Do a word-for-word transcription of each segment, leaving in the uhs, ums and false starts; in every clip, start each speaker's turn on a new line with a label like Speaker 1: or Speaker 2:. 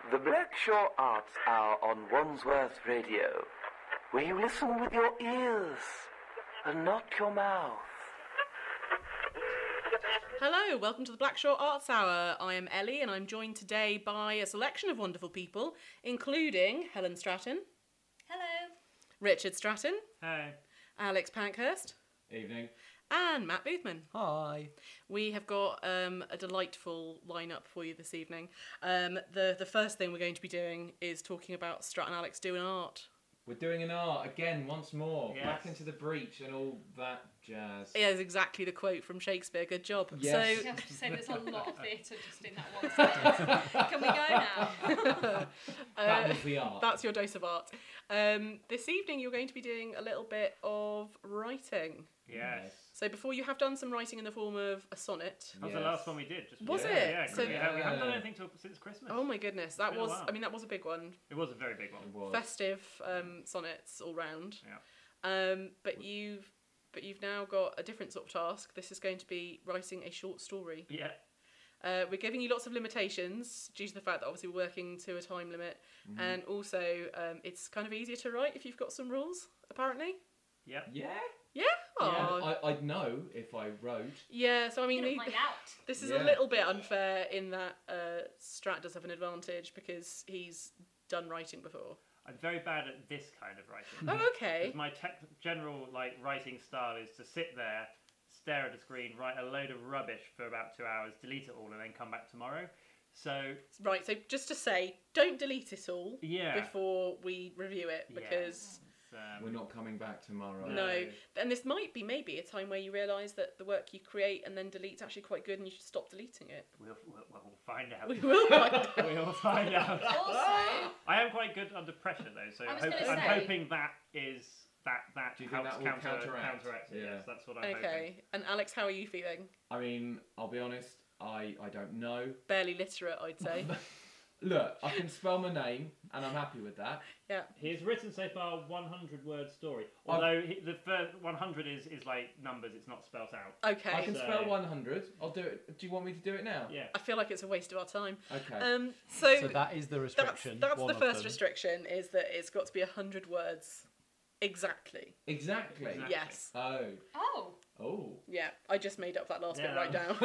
Speaker 1: The Blackshaw Arts Hour on Wandsworth Radio, where you listen with your ears and not your mouth.
Speaker 2: Hello, welcome to the Blackshaw Arts Hour. I am Ellie and I'm joined today by a selection of wonderful people, including Helen Stratton.
Speaker 3: Hello.
Speaker 2: Richard Stratton.
Speaker 4: Hi.
Speaker 2: Alex Pankhurst.
Speaker 5: Evening.
Speaker 2: And Matt Boothman.
Speaker 6: Hi.
Speaker 2: We have got um, a delightful lineup for you this evening. Um, the, the first thing we're going to be doing is talking about Strat and Alex doing art.
Speaker 5: We're doing an art again, once more.
Speaker 4: Yes.
Speaker 5: Back into the breach and all that jazz.
Speaker 2: Yeah, it's exactly the quote from Shakespeare. Good job.
Speaker 5: Yes.
Speaker 2: So,
Speaker 3: I have to say there's a lot of theatre just in that one sentence. Can we go now?
Speaker 5: That
Speaker 2: uh,
Speaker 5: was the art.
Speaker 2: That's your dose of art. Um, this evening you're going to be doing a little bit of writing.
Speaker 4: Yes.
Speaker 2: So before you have done some writing in the form of a sonnet.
Speaker 4: That was
Speaker 5: Yes.
Speaker 4: the last one we did. Just
Speaker 2: Was
Speaker 4: yeah,
Speaker 2: it?
Speaker 4: Yeah, 'cause
Speaker 2: So-
Speaker 4: we, ha- we haven't done
Speaker 5: Yeah.
Speaker 4: anything till, since Christmas.
Speaker 2: Oh my goodness, that
Speaker 4: Been a
Speaker 2: was,
Speaker 4: while.
Speaker 2: I mean, that was a big one.
Speaker 4: It was a very big one.
Speaker 5: It was.
Speaker 2: Festive um, sonnets all round.
Speaker 4: Yeah.
Speaker 2: Um, but you've but you've now got a different sort of task. This is going to be writing a short story.
Speaker 4: Yeah.
Speaker 2: Uh, we're giving you lots of limitations due to the fact that obviously we're working to a time limit,
Speaker 5: Mhm.
Speaker 2: and also um, it's kind of easier to write if you've got some rules. Apparently,
Speaker 4: Yeah.
Speaker 5: Yeah?
Speaker 2: yeah. Oh.
Speaker 5: I, I'd know if I wrote.
Speaker 2: Yeah. So I mean,
Speaker 3: You're
Speaker 2: the-
Speaker 3: gonna find out.
Speaker 2: this is a
Speaker 5: Yeah.
Speaker 2: little bit unfair in that uh, Strat does have an advantage because he's done writing before.
Speaker 4: I'm very bad at this kind of writing.
Speaker 2: Oh, okay.
Speaker 4: 'Cause my tech general like writing style is to sit there, stare at a screen, write a load of rubbish for about two hours, delete it all, and then come back tomorrow. So
Speaker 2: Right. So just to say, don't delete it all
Speaker 4: yeah.
Speaker 2: before we review it
Speaker 4: Yeah.
Speaker 2: because.
Speaker 4: Um,
Speaker 5: We're not coming back tomorrow.
Speaker 2: No, and this might be maybe a time where you realise that the work you create and then delete's actually quite good, and you should stop deleting it.
Speaker 4: We'll, we'll, we'll find out.
Speaker 2: We will find out.
Speaker 4: We'll find out.
Speaker 3: Also,
Speaker 4: I am quite good under pressure though, so
Speaker 3: I was
Speaker 4: hope,
Speaker 3: gonna
Speaker 4: I'm
Speaker 3: say-
Speaker 4: hoping that is that that
Speaker 5: Do you think
Speaker 4: helps
Speaker 5: that will
Speaker 4: counter,
Speaker 5: counteract?
Speaker 4: counteract it.
Speaker 5: Yeah.
Speaker 4: Yes, that's what I'm hoping.
Speaker 2: Okay, and Alex, how are you feeling?
Speaker 5: I mean, I'll be honest, I, I don't know.
Speaker 2: Barely literate, I'd say.
Speaker 5: Look, I can spell my name, and I'm happy with that.
Speaker 2: Yeah.
Speaker 4: He's written so far one hundred word story. Although he, the first one hundred is, is like numbers, it's not spelt out.
Speaker 2: Okay.
Speaker 5: I can
Speaker 4: So-
Speaker 5: spell one hundred. I'll do it. Do you want me to do it now?
Speaker 4: Yeah.
Speaker 2: I feel like it's a waste of our time.
Speaker 5: Okay.
Speaker 2: Um, so,
Speaker 6: So that is the
Speaker 2: that's
Speaker 6: restriction.
Speaker 2: that's
Speaker 6: one
Speaker 2: the
Speaker 6: of
Speaker 2: first
Speaker 6: them.
Speaker 2: restriction is that it's got to be a hundred words, exactly.
Speaker 5: exactly.
Speaker 4: Exactly.
Speaker 2: Yes.
Speaker 5: Oh.
Speaker 3: oh,
Speaker 5: Oh.
Speaker 2: Yeah, I just made up that last bit
Speaker 4: Yeah.
Speaker 2: right down.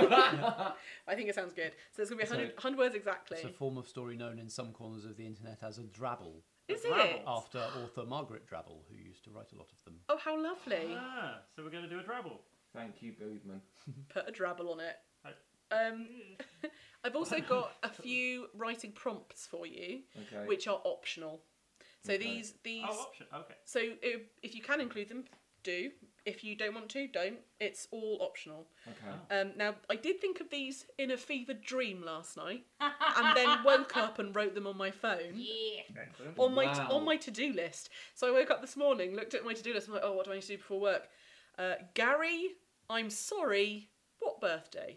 Speaker 2: I think it sounds good. So it's gonna be a
Speaker 6: So-
Speaker 2: hundred, hundred words exactly.
Speaker 6: It's a form of story known in some corners of the internet as a drabble,
Speaker 2: Is
Speaker 4: Rabble.
Speaker 2: it?
Speaker 6: after author Margaret Drabble, who used to write a lot of them.
Speaker 2: Oh, how lovely.
Speaker 4: Ah, so we're going to do a drabble.
Speaker 5: Thank you, Boodman.
Speaker 2: Put a drabble on it.
Speaker 4: Right.
Speaker 2: Um, I've also got a few writing prompts for you,
Speaker 5: Okay.
Speaker 2: which are optional. So
Speaker 5: Okay.
Speaker 2: these these.
Speaker 4: Oh, option. Okay.
Speaker 2: So if, if you can include them, do. If you don't want to, don't. It's all optional.
Speaker 5: Okay.
Speaker 2: Um, now I did think of these in a fevered dream last night, and then woke up and wrote them on my phone.
Speaker 3: yeah.
Speaker 4: Excellent.
Speaker 2: On my
Speaker 5: Wow.
Speaker 2: on my to do list. So I woke up this morning, looked at my to do list, and I'm like, oh, what do I need to do before work? Uh, Gary, I'm sorry. What birthday?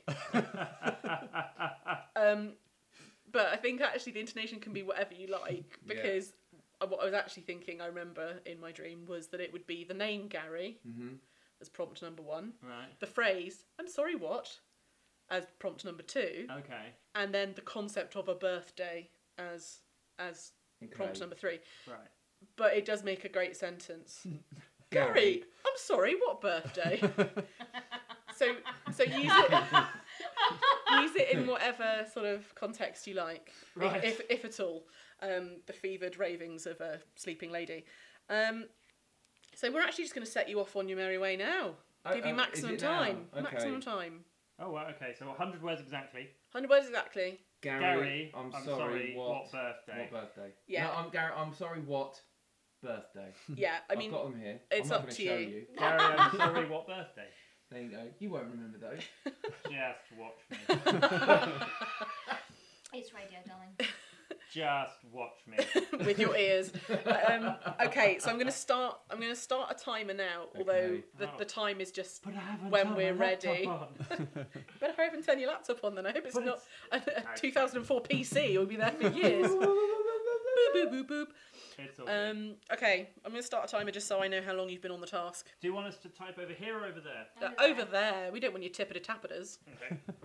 Speaker 2: um, but I think actually the intonation can be whatever you like because I- what I was actually thinking, I remember in my dream, was that it would be the name Gary
Speaker 5: Mm-hmm.
Speaker 2: as prompt number one,
Speaker 4: Right.
Speaker 2: the phrase "I'm sorry, what?" as prompt number two,
Speaker 4: Okay.
Speaker 2: and then the concept of a birthday as as prompt number three.
Speaker 4: Right.
Speaker 2: But it does make a great sentence. Gary, I'm sorry, what birthday? so so use it use it in whatever sort of context you like, i-
Speaker 4: Right.
Speaker 2: if if at all. Um, the fevered ravings of a sleeping lady. Um, so we're actually just going to set you off on your merry way now.
Speaker 5: Oh,
Speaker 2: Give you
Speaker 5: oh,
Speaker 2: maximum
Speaker 5: is it now?
Speaker 2: time.
Speaker 5: Okay.
Speaker 2: Maximum time.
Speaker 4: Oh, well, okay. So one hundred words exactly.
Speaker 2: one hundred words exactly.
Speaker 5: Gary,
Speaker 4: Gary,
Speaker 5: I'm,
Speaker 4: I'm
Speaker 5: sorry,
Speaker 4: sorry,
Speaker 5: what,
Speaker 4: what birthday?
Speaker 5: What birthday?
Speaker 2: Yeah.
Speaker 5: No, I'm Gary. I'm sorry. What birthday?
Speaker 2: Yeah, I mean,
Speaker 5: I've got them here.
Speaker 2: it's
Speaker 5: I'm not
Speaker 2: up
Speaker 5: gonna
Speaker 2: to
Speaker 5: show
Speaker 2: you.
Speaker 5: you.
Speaker 4: Gary, I'm sorry, what birthday?
Speaker 5: There you go. You won't remember those.
Speaker 4: Just watch me.
Speaker 3: It's radio, darling.
Speaker 4: Just watch me.
Speaker 2: with your ears. Um, okay, so I'm going to start. I'm going to start a timer now. Although
Speaker 5: Okay.
Speaker 2: the,
Speaker 4: Oh.
Speaker 2: the time is just.
Speaker 4: But I haven't
Speaker 2: When
Speaker 4: turned
Speaker 2: we're
Speaker 4: my laptop
Speaker 2: ready.
Speaker 4: on.
Speaker 2: Better hurry up and turn your laptop on then. I hope it's
Speaker 4: But
Speaker 2: not a, a
Speaker 4: Okay.
Speaker 2: two thousand four P C. You'll be there for years. boop boop boop boop.
Speaker 4: It's all good.
Speaker 2: Um, okay, I'm going to start a timer just so I know how long you've been on the task.
Speaker 4: Do you want us to type over here or over there?
Speaker 2: Uh, over there. We don't want you tip-a-tap at us.
Speaker 4: Okay.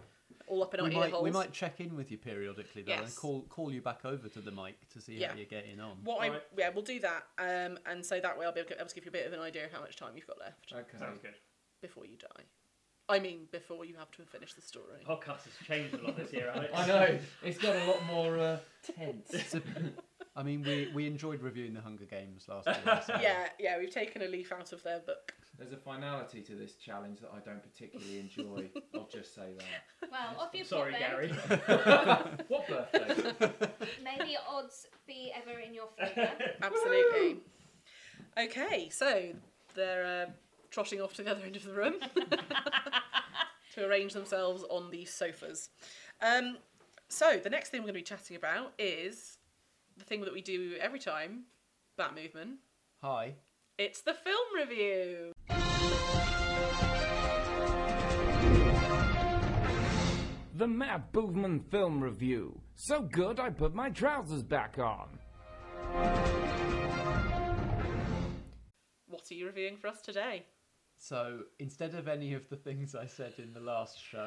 Speaker 2: all up in our
Speaker 6: we
Speaker 2: ear
Speaker 6: might
Speaker 2: holes.
Speaker 6: we might check in with you periodically though, and
Speaker 2: Yes.
Speaker 6: call call you back over to the mic to see
Speaker 2: Yeah.
Speaker 6: how you're getting on.
Speaker 2: What I
Speaker 4: Alright.
Speaker 2: yeah, we'll do that, um, and so that way I'll be able to, able to give you a bit of an idea of how much time you've got left
Speaker 5: Okay.
Speaker 4: Sounds good.
Speaker 2: before you die. I mean, before you have to finish the story.
Speaker 4: Podcast has changed a lot this year, Alex.
Speaker 5: I know. It's got a lot more uh, tense.
Speaker 6: So, I mean, we we enjoyed reviewing the Hunger Games last year. So.
Speaker 2: Yeah, yeah, we've taken a leaf out of their book.
Speaker 5: There's a finality to this challenge that I don't particularly enjoy. I'll just say that.
Speaker 3: Well, off you
Speaker 4: Sorry,
Speaker 3: pop then.
Speaker 4: Gary.
Speaker 5: What birthday?
Speaker 3: May the odds be ever in your favour.
Speaker 2: Absolutely. Okay, so they're uh, trotting off to the other end of the room to arrange themselves on the sofas. Um, so the next thing we're going to be chatting about is the thing that we do every time, Bat Movement.
Speaker 6: Hi.
Speaker 2: It's the film review.
Speaker 7: The Matt Boovman Film Review. So good I put my trousers back on.
Speaker 2: What are you reviewing for us today?
Speaker 6: So instead of any of the things I said in the last show,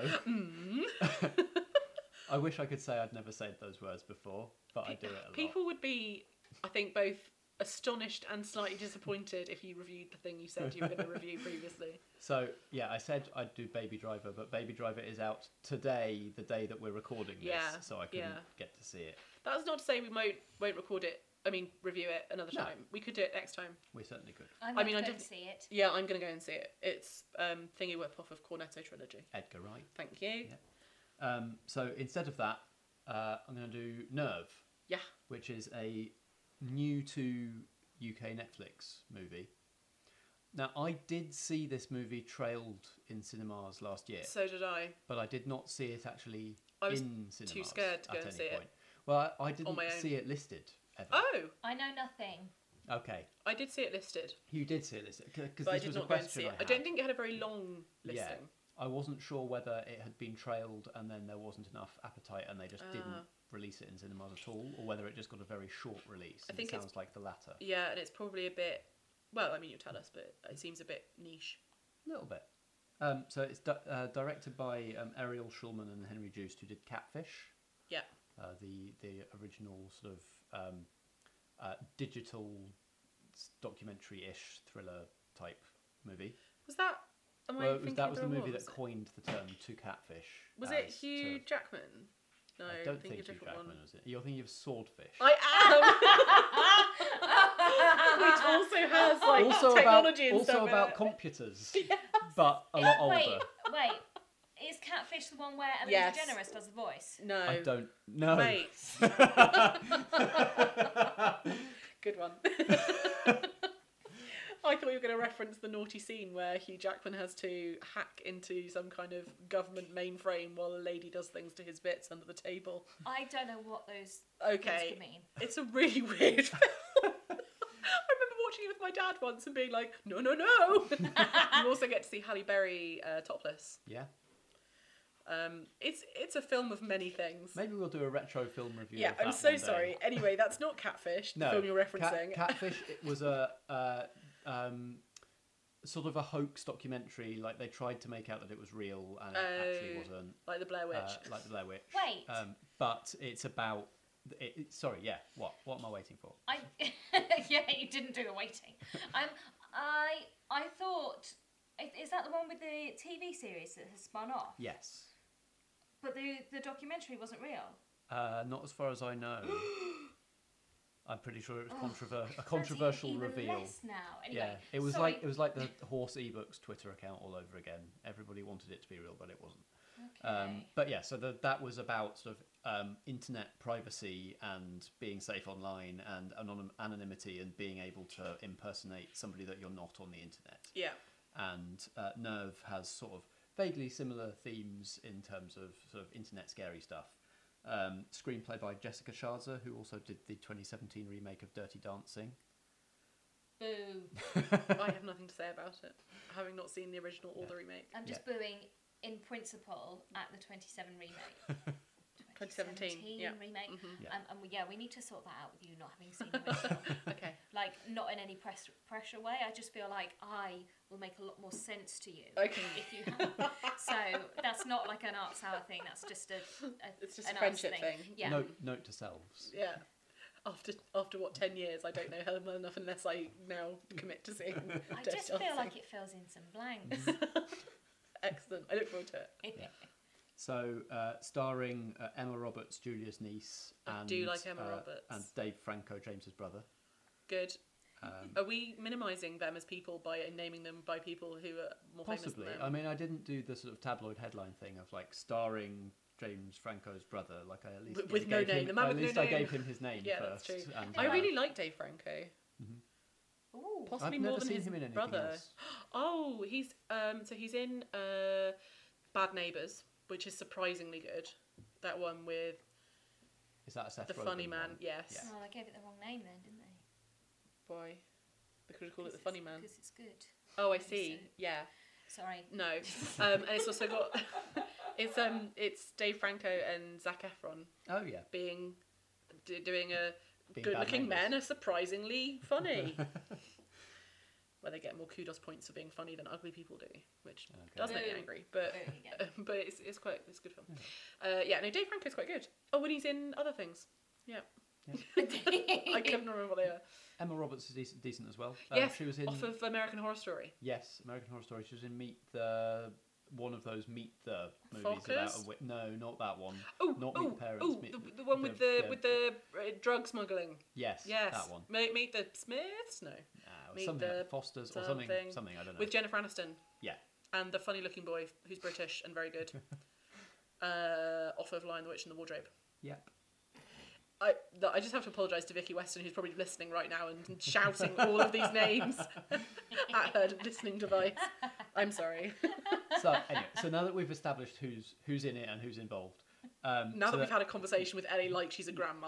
Speaker 6: I wish I could say I'd never said those words before, but I do it a lot.
Speaker 2: People would be, I think, both astonished and slightly disappointed if you reviewed the thing you said you were going to review previously.
Speaker 6: So yeah, I said I'd do Baby Driver, but Baby Driver is out today, the day that we're recording this,
Speaker 2: Yeah,
Speaker 6: so I couldn't
Speaker 2: yeah.
Speaker 6: get to see it.
Speaker 2: That's not to say we won't won't record it. I mean, review it another
Speaker 6: No.
Speaker 2: time. We could do it next time.
Speaker 6: We certainly could.
Speaker 3: I'm
Speaker 2: I
Speaker 3: going
Speaker 2: mean,
Speaker 3: to
Speaker 2: I
Speaker 3: go
Speaker 2: didn't-
Speaker 3: and see it.
Speaker 2: Yeah, I'm going to go and see it. It's um, Thingy Whip off of Cornetto Trilogy.
Speaker 6: Edgar Wright.
Speaker 2: Thank you.
Speaker 6: Yeah. Um, so instead of that, uh, I'm going to do Nerve,
Speaker 2: Yeah.
Speaker 6: which is a new to U K Netflix movie. Now, I did see this movie trailed in cinemas last year,
Speaker 2: So did I.
Speaker 6: but I did not see it actually
Speaker 2: I was
Speaker 6: in cinemas
Speaker 2: scared to go
Speaker 6: at
Speaker 2: and
Speaker 6: any
Speaker 2: see it.
Speaker 6: point. Well, I, I didn't
Speaker 2: my own.
Speaker 6: see it listed ever.
Speaker 2: Oh,
Speaker 3: I know nothing.
Speaker 6: Okay,
Speaker 2: I did see it listed,
Speaker 6: you did see it listed because
Speaker 2: but I
Speaker 6: this
Speaker 2: did
Speaker 6: was a
Speaker 2: not go and
Speaker 6: question
Speaker 2: see it.
Speaker 6: I
Speaker 2: I,
Speaker 6: had.
Speaker 2: don't think it had a very long listing.
Speaker 6: Yeah. I wasn't sure whether it had been trailed and then there wasn't enough appetite and they just
Speaker 2: Ah.
Speaker 6: didn't release it in cinemas at all, or whether it just got a very short release.
Speaker 2: I
Speaker 6: And
Speaker 2: think
Speaker 6: it
Speaker 2: it's-
Speaker 6: sounds like the latter.
Speaker 2: Yeah, and it's probably a bit. Well, I mean, you tell us, but it seems a bit niche.
Speaker 6: A little bit. Um, so it's di- uh, directed by um, Ariel Schulman and Henry Joost, who did Catfish,
Speaker 2: Yeah.
Speaker 6: uh, the the original sort of um, uh, digital s- documentary-ish thriller type movie.
Speaker 2: Was that? Am I
Speaker 6: Well, it was,
Speaker 2: thinking
Speaker 6: that
Speaker 2: of
Speaker 6: was
Speaker 2: the
Speaker 6: the
Speaker 2: wrong
Speaker 6: movie
Speaker 2: one?
Speaker 6: that coined the term "to catfish."
Speaker 2: Was it
Speaker 6: as
Speaker 2: Hugh
Speaker 6: to-
Speaker 2: Jackman? No,
Speaker 6: I
Speaker 2: I'm
Speaker 6: don't
Speaker 2: thinking
Speaker 6: think
Speaker 2: of a
Speaker 6: Hugh
Speaker 2: different
Speaker 6: Jackman
Speaker 2: one.
Speaker 6: was it. You're thinking of Swordfish.
Speaker 2: I am. Which also has like
Speaker 6: also
Speaker 2: technology
Speaker 6: about
Speaker 2: and
Speaker 6: also
Speaker 2: stuff. in
Speaker 6: about
Speaker 2: it.
Speaker 6: computers, but a lot older.
Speaker 3: Wait, wait. Is Catfish the one where Ellen
Speaker 2: Yes.
Speaker 3: DeGeneres does the voice?
Speaker 2: No.
Speaker 6: I don't know.
Speaker 2: Mate. Good one. I thought you were going to reference the naughty scene where Hugh Jackman has to hack into some kind of government mainframe while a lady does things to his bits under the table.
Speaker 3: I don't know what those
Speaker 2: Okay.
Speaker 3: things could mean.
Speaker 2: It's a really weird film. I remember watching it with my dad once and being like, no, no, no. You also get to see Halle Berry uh, topless.
Speaker 6: Yeah,
Speaker 2: Um, it's it's a film of many things.
Speaker 6: maybe we'll do a retro film review.
Speaker 2: Yeah,
Speaker 6: of
Speaker 2: I'm
Speaker 6: that
Speaker 2: so
Speaker 6: one day.
Speaker 2: sorry. Anyway, that's not Catfish, the
Speaker 6: No,
Speaker 2: film you're
Speaker 6: Cat-
Speaker 2: referencing.
Speaker 6: Catfish. It was a uh, um, sort of a hoax documentary. Like they tried to make out that it was real, and it actually
Speaker 2: Oh,
Speaker 6: wasn't.
Speaker 2: like the Blair Witch.
Speaker 6: Uh, like the Blair Witch.
Speaker 3: Wait.
Speaker 6: Um, but it's about. It, it- sorry, yeah. What? What am I waiting for?
Speaker 3: I yeah, you didn't do the waiting. Um, I I thought i- is that the one with the T V series that has spun off?
Speaker 6: Yes.
Speaker 3: But the the documentary wasn't real.
Speaker 6: Uh, not as far as I know. I'm pretty sure it was
Speaker 3: Oh,
Speaker 6: controver- a
Speaker 3: Fancy
Speaker 6: controversial
Speaker 3: even
Speaker 6: reveal.
Speaker 3: less now. Anyway,
Speaker 6: Yeah, it was
Speaker 3: sorry.
Speaker 6: like it was like the horse ebooks Twitter account all over again. Everybody wanted it to be real, but it wasn't.
Speaker 3: Okay.
Speaker 6: Um, but yeah, so the, that was about sort of um, internet privacy and being safe online and anonym- anonymity and being able to impersonate somebody that you're not on the internet.
Speaker 2: Yeah.
Speaker 6: And uh, Nerve has sort of vaguely similar themes in terms of sort of internet scary stuff. Um, screenplay by Jessica Sharzer, who also did the twenty seventeen remake of Dirty Dancing.
Speaker 3: Boo.
Speaker 2: I have nothing to say about it, having not seen the original or the remake.
Speaker 3: I'm just booing in principle at the twenty-seven remake.
Speaker 2: twenty seventeen, yeah.
Speaker 3: remake.
Speaker 2: Mhm.
Speaker 6: Yeah.
Speaker 3: Um, and we, yeah, we need to sort that out with you not having seen the original.
Speaker 2: Okay.
Speaker 3: Like, not in any press, pressure way. I just feel like I will make a lot more sense to you
Speaker 2: Okay.
Speaker 3: if you have. So that's that's not like an arts hour thing. That's just a, a
Speaker 2: It's just
Speaker 3: an
Speaker 2: a friendship
Speaker 3: arts
Speaker 2: thing.
Speaker 3: Yeah.
Speaker 6: Note, note to selves.
Speaker 2: Yeah. After after what ten years, I don't know her well enough unless I now commit to seeing.
Speaker 3: I
Speaker 2: Dirty
Speaker 3: just feel
Speaker 2: Dancing.
Speaker 3: like it fills in some blanks.
Speaker 2: Excellent. I look forward to it.
Speaker 6: Yeah. So, uh, starring uh, Emma Roberts, Julia's niece,
Speaker 2: I
Speaker 6: and
Speaker 2: do like Emma
Speaker 6: uh,
Speaker 2: Roberts.
Speaker 6: and Dave Franco, James's brother.
Speaker 2: Good.
Speaker 6: Um,
Speaker 2: Are we minimising them as people by naming them by people who are more
Speaker 6: possibly.
Speaker 2: famous
Speaker 6: I
Speaker 2: than them?
Speaker 6: mean, I didn't do the sort of tabloid headline thing of like starring James Franco's brother. Like I at least
Speaker 2: With-
Speaker 6: yeah,
Speaker 2: with no
Speaker 6: gave
Speaker 2: name.
Speaker 6: him-
Speaker 2: The man
Speaker 6: at
Speaker 2: with no
Speaker 6: least I
Speaker 2: name.
Speaker 6: gave him his name
Speaker 2: Yeah,
Speaker 6: first.
Speaker 2: that's true.
Speaker 6: And,
Speaker 2: I
Speaker 6: uh,
Speaker 2: really like Dave Franco.
Speaker 3: Ooh.
Speaker 2: Possibly
Speaker 6: I've
Speaker 2: more
Speaker 6: never
Speaker 2: than
Speaker 6: seen
Speaker 2: his
Speaker 6: him in anything
Speaker 2: brother.
Speaker 6: else.
Speaker 2: Oh, he's um. So he's in uh, Bad Neighbours, which is surprisingly good. That one with
Speaker 6: Is that a Seth
Speaker 2: the
Speaker 6: Rogen
Speaker 2: funny man.
Speaker 6: one?
Speaker 2: Yes.
Speaker 6: Yeah.
Speaker 3: Oh, they gave it the wrong name then, didn't they?
Speaker 2: Why? They could have called it the funny man.
Speaker 3: Because it's good.
Speaker 2: Oh, I see. Yeah.
Speaker 3: Sorry.
Speaker 2: No. Um, and it's also got it's um it's Dave Franco and Zac Efron
Speaker 6: Oh yeah.
Speaker 2: being d- doing a
Speaker 6: Being
Speaker 2: good-looking
Speaker 6: bad
Speaker 2: men are surprisingly funny. Where they get more kudos points for being funny than ugly people do, which
Speaker 6: Okay.
Speaker 2: does make me
Speaker 3: Boo.
Speaker 2: angry. But
Speaker 3: There you go.
Speaker 2: but it's it's quite it's a good film. Uh, yeah, no, Dave Franco's quite good. Oh, and he's in other things. Yeah, I couldn't remember what they are.
Speaker 6: Emma Roberts is decent, decent as well. Uh,
Speaker 2: Yes,
Speaker 6: she was in.
Speaker 2: off of American Horror Story.
Speaker 6: Yes, American Horror Story. She was in Meet the one of those Meet the movies about
Speaker 2: Fockers?
Speaker 6: a wi- no, not that one.
Speaker 2: Oh,
Speaker 6: Not
Speaker 2: oh,
Speaker 6: Meet the Parents.
Speaker 2: oh,
Speaker 6: Meet
Speaker 2: the, the one with the, with the uh, drug smuggling.
Speaker 6: yes,
Speaker 2: Yes,
Speaker 6: that one.
Speaker 2: Meet, meet the Smiths. No,
Speaker 6: Nah, it was
Speaker 2: Meet
Speaker 6: something
Speaker 2: the
Speaker 6: like Foster's or something.
Speaker 2: something
Speaker 6: Something I don't know.
Speaker 2: with Jennifer Aniston
Speaker 6: yeah,
Speaker 2: and the funny-looking boy who's British and very good. uh, off of Lion, the Witch, and the Wardrobe.
Speaker 6: yep.
Speaker 2: I, th- I just have to apologise to Vicky Weston, who's probably listening right now and shouting all of these names at her listening device. I'm sorry.
Speaker 6: So anyway, so now that we've established who's who's in it and who's involved, um,
Speaker 2: Now
Speaker 6: so
Speaker 2: that we've had a conversation with Ellie like she's a grandma.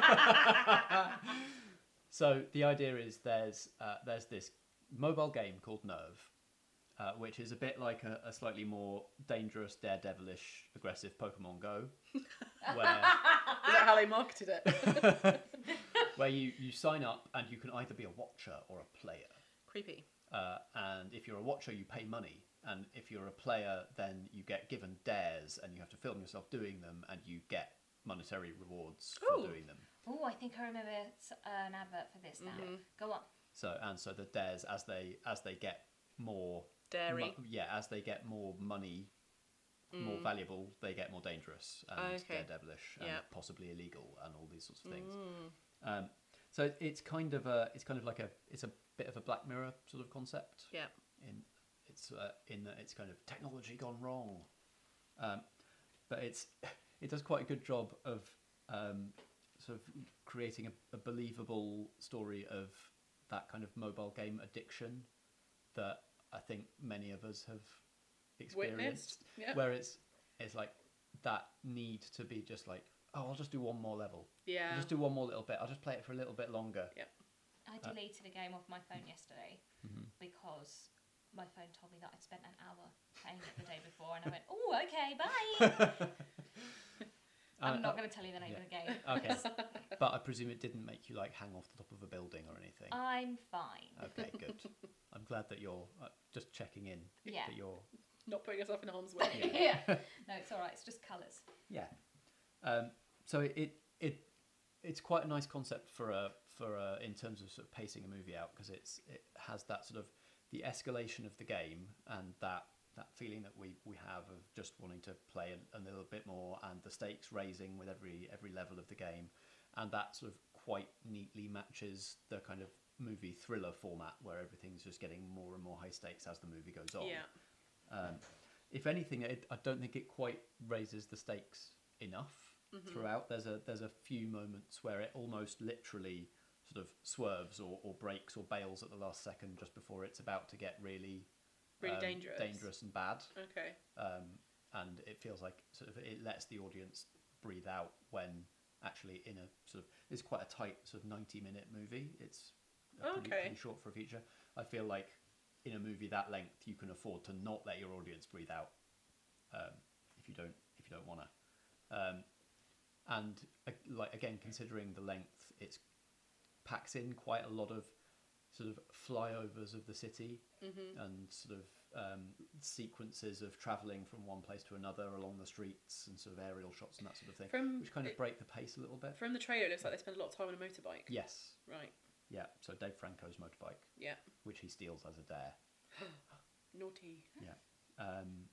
Speaker 6: So the idea is there's uh, there's this mobile game called Nerve, uh, which is a bit like a, a slightly more dangerous, daredevilish, aggressive Pokemon Go, where
Speaker 2: Is that how they marketed it?
Speaker 6: where you, you sign up and you can either be a watcher or a player.
Speaker 2: Creepy.
Speaker 6: Uh, and if you're a watcher, you pay money, and if you're a player, then you get given dares, and you have to film yourself doing them, and you get monetary rewards for
Speaker 2: Ooh.
Speaker 6: doing them.
Speaker 3: Oh, I think I remember s- an advert for this now.
Speaker 2: Mm-hmm.
Speaker 3: Go on.
Speaker 6: So and so the dares as they as they get more
Speaker 2: Dairy.
Speaker 6: mo- yeah, as they get more money, more valuable, they get more dangerous and
Speaker 2: Mm. Okay.
Speaker 6: daredevilish and
Speaker 2: Yeah.
Speaker 6: possibly illegal and all these sorts of things.
Speaker 2: Mm.
Speaker 6: Um, so it- it's kind of a it's kind of like a it's a bit of a Black Mirror sort of concept.
Speaker 2: Yeah.
Speaker 6: In it's uh, in that it's kind of technology gone wrong, um, but it's it does quite a good job of um, sort of creating a, a believable story of that kind of mobile game addiction that I think many of us have experienced.
Speaker 2: Witnessed, yeah.
Speaker 6: Where it's it's like that need to be just like, oh, I'll just do one more level.
Speaker 2: Yeah.
Speaker 6: I'll just do one more little bit. I'll just play it for a little bit longer.
Speaker 2: Yeah.
Speaker 3: I deleted a game off my phone yesterday because my phone told me that I'd spent an hour playing it the day before, and I went, "Oh, okay, bye." I'm
Speaker 6: Uh,
Speaker 3: not
Speaker 6: uh,
Speaker 3: going to tell you the name
Speaker 6: yeah.
Speaker 3: of the game.
Speaker 6: Okay, but I presume it didn't make you like hang off the top of a building or anything.
Speaker 3: I'm fine.
Speaker 6: Okay, good. I'm glad that you're uh, just checking in.
Speaker 3: Yeah.
Speaker 6: That you're.
Speaker 2: Not putting yourself in harm's way.
Speaker 3: Yeah. No, it's all right. It's just colours.
Speaker 6: Yeah. Um, so it, it it it's quite a nice concept for a for a, in terms of sort of pacing a movie out, because it's it has that sort of the escalation of the game and that that feeling that we, we have of just wanting to play a, a little bit more, and the stakes raising with every every level of the game, and that sort of quite neatly matches the kind of movie thriller format where everything's just getting more and more high stakes as the movie goes on.
Speaker 2: Yeah.
Speaker 6: Um, if anything, it, I don't think it quite raises the stakes enough throughout. There's a there's a few moments where it almost literally sort of swerves or, or breaks or bails at the last second just before it's about to get really
Speaker 2: Really
Speaker 6: um,
Speaker 2: dangerous.
Speaker 6: dangerous and bad.
Speaker 2: Okay.
Speaker 6: Um, and it feels like sort of it lets the audience breathe out when actually in a sort of it's quite a tight sort of ninety minute movie. It's a pretty,
Speaker 2: Okay.
Speaker 6: pretty short for a feature. I feel like in a movie that length you can afford to not let your audience breathe out um, if you don't if you don't want to. Um, and uh, like again, considering the length, it's packs in quite a lot of sort of flyovers of the city
Speaker 2: Mm-hmm.
Speaker 6: and sort of um, sequences of travelling from one place to another along the streets and sort of aerial shots and that sort of thing,
Speaker 2: From
Speaker 6: which kind of
Speaker 2: it-
Speaker 6: break the pace a little bit.
Speaker 2: From the trailer, it looks like they spend a lot of time on a motorbike.
Speaker 6: Yes,
Speaker 2: Right.
Speaker 6: yeah. So Dave Franco's motorbike,
Speaker 2: Yeah.
Speaker 6: which he steals as a dare.
Speaker 2: Naughty.
Speaker 6: Um,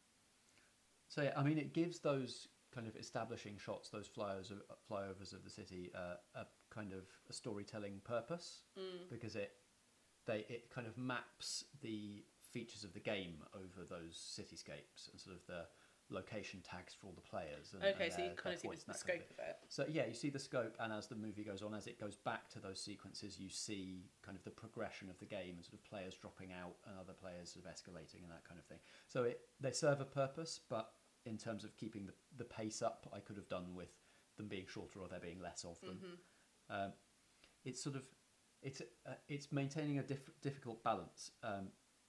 Speaker 6: so yeah, I mean, it gives those kind of establishing shots, those flyovers of, flyovers of the city, uh, a kind of a storytelling purpose
Speaker 2: Mm.
Speaker 6: because it they it kind of maps the features of the game over those cityscapes and sort of the location tags for all the players. And,
Speaker 2: Okay,
Speaker 6: and
Speaker 2: so you
Speaker 6: their-
Speaker 2: kind
Speaker 6: their
Speaker 2: of see
Speaker 6: points
Speaker 2: the, the
Speaker 6: and that kind
Speaker 2: scope
Speaker 6: of
Speaker 2: of it.
Speaker 6: thing. So yeah, you see the scope, and as the movie goes on, as it goes back to those sequences, you see kind of the progression of the game and sort of players dropping out and other players sort of escalating and that kind of thing. So it they serve a purpose, but in terms of keeping the, the pace up, I could have done with them being shorter or there being less of them.
Speaker 2: Mm-hmm.
Speaker 6: Um, it's sort of it's uh, it's maintaining a diff- difficult balance. Um,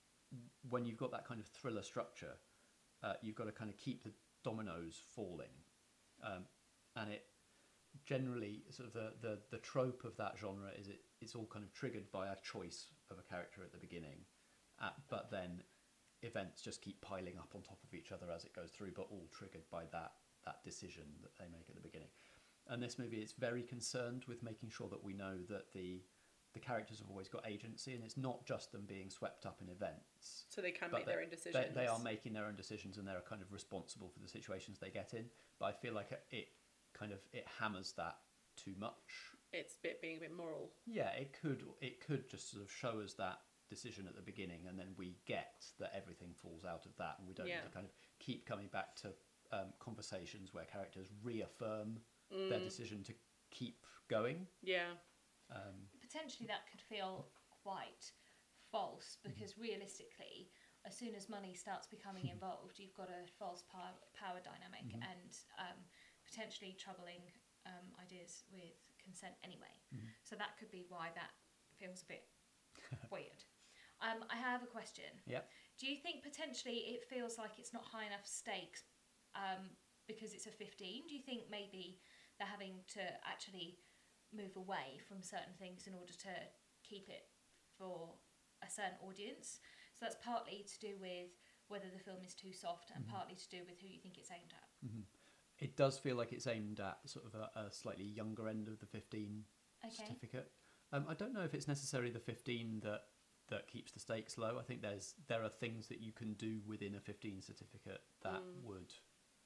Speaker 6: when you've got that kind of thriller structure, uh, you've got to kind of keep the dominoes falling, um, and it generally sort of the, the the trope of that genre is it it's all kind of triggered by a choice of a character at the beginning, uh, but then events just keep piling up on top of each other as it goes through, but all triggered by that that decision that they make at the beginning. And this movie is very concerned with making sure that we know that the the characters have always got agency, and it's not just them being swept up in events.
Speaker 2: So they can
Speaker 6: But
Speaker 2: make
Speaker 6: they-
Speaker 2: their own
Speaker 6: They,
Speaker 2: decisions.
Speaker 6: they are making their own decisions, and they're kind of responsible for the situations they get in. But I feel like it, it kind of it hammers that too much.
Speaker 2: It's a bit being a bit moral.
Speaker 6: Yeah, it could it could just sort of show us that decision at the beginning, and then we get that everything falls out of that, and we don't
Speaker 2: Yeah.
Speaker 6: need to kind of keep coming back to um, conversations where characters reaffirm their
Speaker 2: Mm.
Speaker 6: decision to keep going.
Speaker 2: Yeah.
Speaker 6: Um,
Speaker 3: Potentially that could feel quite false because realistically, as soon as money starts becoming involved, you've got a false power, power dynamic
Speaker 6: Mhm.
Speaker 3: and um, potentially troubling um, ideas with consent anyway.
Speaker 6: Mhm.
Speaker 3: So that could be why that feels a bit weird. Um, I have a question.
Speaker 6: Yep.
Speaker 3: Do you think potentially it feels like it's not high enough stakes um, because it's a fifteen? Do you think maybe they're having to actually move away from certain things in order to keep it for a certain audience? So that's partly to do with whether the film is too soft and
Speaker 6: Mhm.
Speaker 3: partly to do with who you think it's aimed at.
Speaker 6: mhm. It does feel like it's aimed at sort of a, a slightly younger end of the fifteen
Speaker 3: Okay.
Speaker 6: certificate. Um, I don't know if it's necessarily the fifteen that that keeps the stakes low. I think there's there are things that you can do within a fifteen certificate that
Speaker 2: Mm.
Speaker 6: would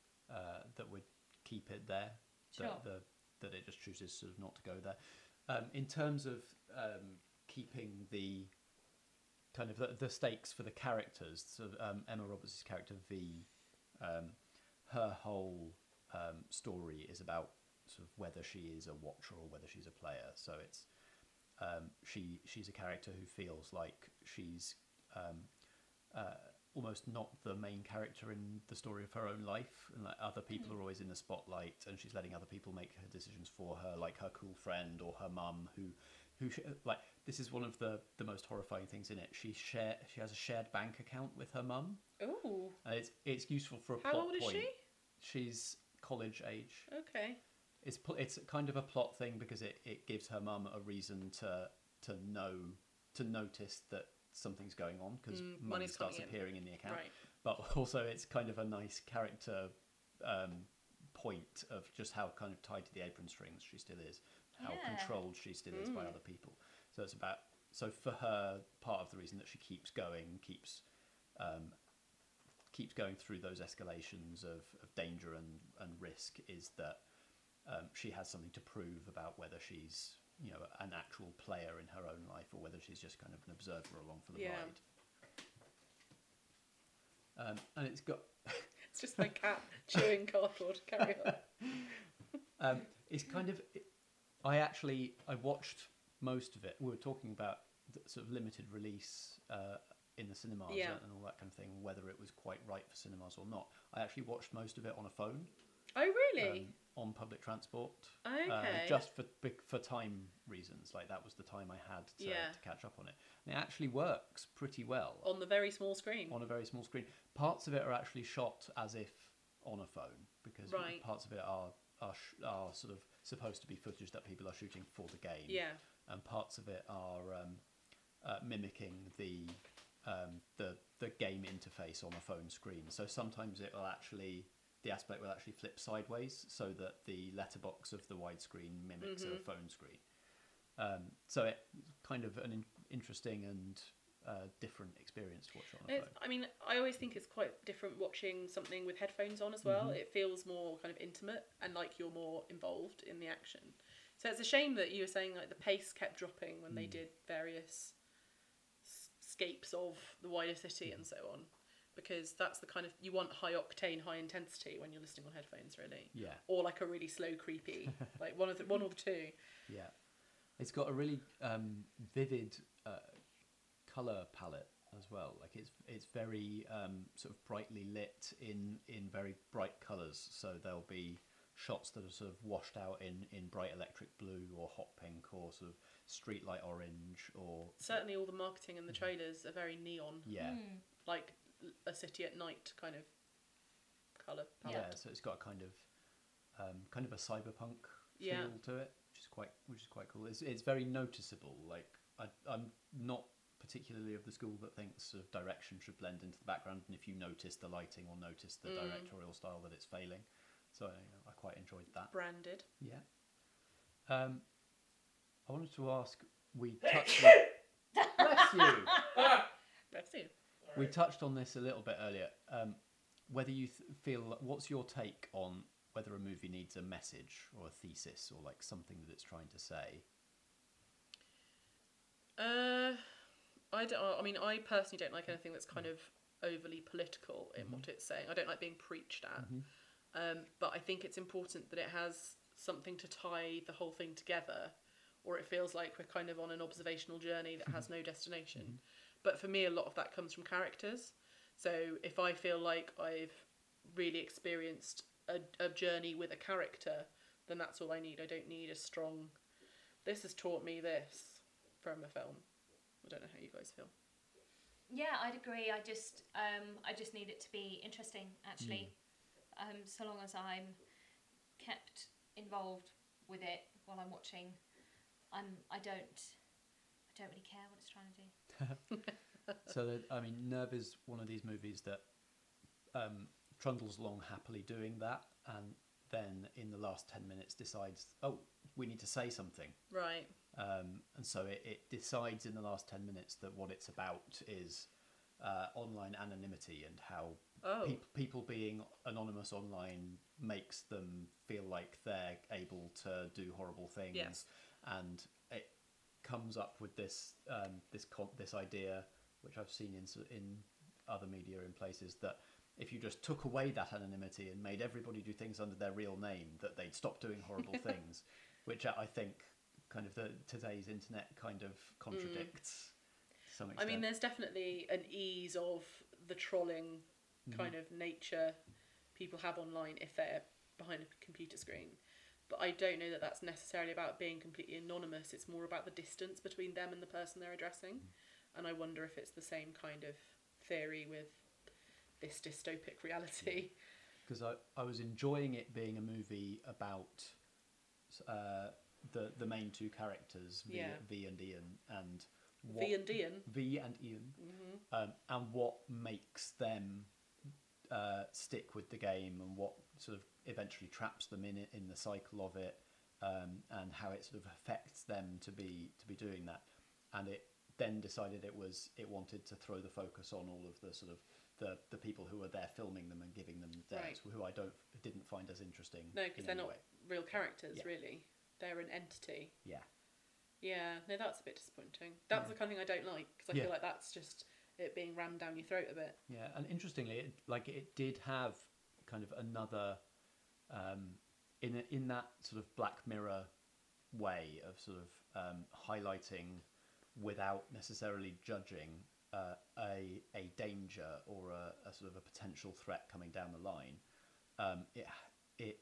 Speaker 6: uh, that would keep it there.
Speaker 3: Sure.
Speaker 6: That, the, that it just chooses sort of not to go there. Um, in terms of um, keeping the kind of the, the stakes for the characters, so um, Emma Roberts' character V, um, her whole um, story is about sort of whether she is a watcher or whether she's a player. So it's um, she she's a character who feels like she's um, uh, almost not the main character in the story of her own life, and like other people are always in the spotlight, and she's letting other people make her decisions for her, like her cool friend or her mum, who who sh- like this is one of the the most horrifying things in it. She share she has a shared bank account with her mum,
Speaker 2: Ooh.
Speaker 6: and it's it's useful for a
Speaker 2: How
Speaker 6: plot
Speaker 2: old is
Speaker 6: point.
Speaker 2: she?
Speaker 6: She's college age.
Speaker 2: Okay.
Speaker 6: It's pl- it's kind of a plot thing because it, it gives her mum a reason to to know to notice that something's going on because
Speaker 2: Mm,
Speaker 6: money
Speaker 2: money's
Speaker 6: starts
Speaker 2: coming in.
Speaker 6: appearing in the account.
Speaker 2: Right.
Speaker 6: But also it's kind of a nice character um, point of just how kind of tied to the apron strings she still is, how
Speaker 3: Yeah.
Speaker 6: controlled she still is by
Speaker 2: Mm.
Speaker 6: other people. So it's about so for her, part of the reason that she keeps going, keeps um, keeps going through those escalations of, of danger and, and risk is that um, she has something to prove about whether she's, you know, an actual player in her own life or whether she's just kind of an observer along for the
Speaker 2: Yeah.
Speaker 6: ride. Um, and it's got
Speaker 2: It's just my cat chewing cardboard. Carry on.
Speaker 6: um, it's kind of it, I actually I watched most of it. We were talking about the sort of limited release uh, in the cinemas
Speaker 2: Yeah.
Speaker 6: and all that kind of thing, whether it was quite right for cinemas or not. I actually watched most of it on a phone.
Speaker 2: Oh, really?
Speaker 6: um, on public transport,
Speaker 2: Okay.
Speaker 6: uh, just for bec- for time reasons. Like that was the time I had to,
Speaker 2: Yeah.
Speaker 6: to catch up on it. And it actually works pretty well
Speaker 2: On the very small screen.
Speaker 6: on a very small screen. Parts of it are actually shot as if on a phone because
Speaker 2: Right.
Speaker 6: parts of it are are, sh- are sort of supposed to be footage that people are shooting for the game.
Speaker 2: Yeah.
Speaker 6: And parts of it are um, uh, mimicking the um, the the game interface on a phone screen. So sometimes it will actually the aspect will actually flip sideways so that the letterbox of the widescreen mimics
Speaker 2: Mm-hmm.
Speaker 6: a phone screen. Um, so it's kind of an in- interesting and uh, different experience to watch on a
Speaker 2: It's,
Speaker 6: phone.
Speaker 2: I mean, I always think it's quite different watching something with headphones on as well.
Speaker 6: Mm-hmm.
Speaker 2: It feels more kind of intimate and like you're more involved in the action. So it's a shame that you were saying like the pace kept dropping when they
Speaker 6: Mm.
Speaker 2: did various s- scapes of the wider city and so on, because that's the kind of you want high octane, high intensity when you're listening on headphones, really,
Speaker 6: Yeah,
Speaker 2: or like a really slow, creepy, like one of the one or the two.
Speaker 6: yeah. It's got a really um, vivid uh, color palette as well. Like it's it's very um, sort of brightly lit in in very bright colors. So there'll be shots that are sort of washed out in, in bright electric blue or hot pink or sort of streetlight orange or
Speaker 2: Certainly, all the marketing and the trailers are very neon,
Speaker 6: yeah
Speaker 3: Mm.
Speaker 2: like a city at night kind of color
Speaker 6: yeah.
Speaker 2: palette.
Speaker 6: So it's got a kind of um, kind of a cyberpunk
Speaker 2: Yeah.
Speaker 6: feel to it, which is quite which is quite cool. It's it's very noticeable. Like I I'm not particularly of the school that thinks sort of direction should blend into the background, and if you notice the lighting or notice the
Speaker 2: Mm.
Speaker 6: directorial style, that it's failing. So you know, I quite enjoyed that.
Speaker 2: Branded.
Speaker 6: Yeah. Um, I wanted to ask. We touched. Bless you.
Speaker 2: Bless you.
Speaker 6: We touched on this a little bit earlier. Um, whether you th- feel, what's your take on whether a movie needs a message or a thesis or like something that it's trying to say?
Speaker 2: Uh, I don't. I mean, I personally don't like anything that's kind of overly political in what it's saying. I don't like being preached at. Um, but I think it's important that it has something to tie the whole thing together, or it feels like we're kind of on an observational journey that has no destination. But for me, a lot of that comes from characters. So if I feel like I've really experienced a, a journey with a character, then that's all I need. I don't need a strong, this has taught me this from a film. I don't know how you guys feel.
Speaker 3: Yeah, I'd agree. I just, um, I just need it to be interesting, actually. Um, so long as I'm kept involved with it while I'm watching, I'm, I don't, I don't really care what it's trying to do.
Speaker 6: So, that, I mean, Nerve is one of these movies that um, trundles along happily doing that, and then in the last ten minutes decides, oh, we need to say something.
Speaker 2: Right.
Speaker 6: Um, and so it, it decides in the last ten minutes that what it's about is uh, online anonymity and how
Speaker 2: Oh.
Speaker 6: peop people being anonymous online makes them feel like they're able to do horrible things.
Speaker 2: Yes.
Speaker 6: And it comes up with this um, this con- this idea, which I've seen in s- in other media in places, that if you just took away that anonymity and made everybody do things under their real name, that they'd stop doing horrible things, which I think kind of the today's internet kind of contradicts to some
Speaker 2: I
Speaker 6: extent.
Speaker 2: mean, there's definitely an ease of the trolling kind of nature people have online if they're behind a computer screen. But I don't know that that's necessarily about being completely anonymous. It's more about the distance between them and the person they're addressing. And I wonder if it's the same kind of theory with this dystopic reality.
Speaker 6: Because I, I was enjoying it being a movie about uh, the the main two characters, V,
Speaker 2: Yeah.
Speaker 6: V and Ian, and what,
Speaker 2: V and Dian.
Speaker 6: V and Ian, um, and what makes them uh, stick with the game, and what sort of eventually traps them in it, in the cycle of it, um, and how it sort of affects them to be to be doing that. And it then decided it was it wanted to throw the focus on all of the sort of the, the people who were there filming them and giving them theirs,
Speaker 2: Right.
Speaker 6: who I don't didn't find as interesting.
Speaker 2: No, because
Speaker 6: in
Speaker 2: they're
Speaker 6: any
Speaker 2: not
Speaker 6: way.
Speaker 2: real characters,
Speaker 6: Yeah.
Speaker 2: really. They're an entity.
Speaker 6: Yeah.
Speaker 2: Yeah, no, that's a bit disappointing. That's the kind of thing I don't like, because I
Speaker 6: Yeah.
Speaker 2: feel like that's just it being rammed down your throat a bit.
Speaker 6: Yeah, and interestingly, it, like it did have kind of another um, in a, in that sort of Black Mirror way of sort of um, highlighting without necessarily judging uh, a a danger or a, a sort of a potential threat coming down the line. Um, it it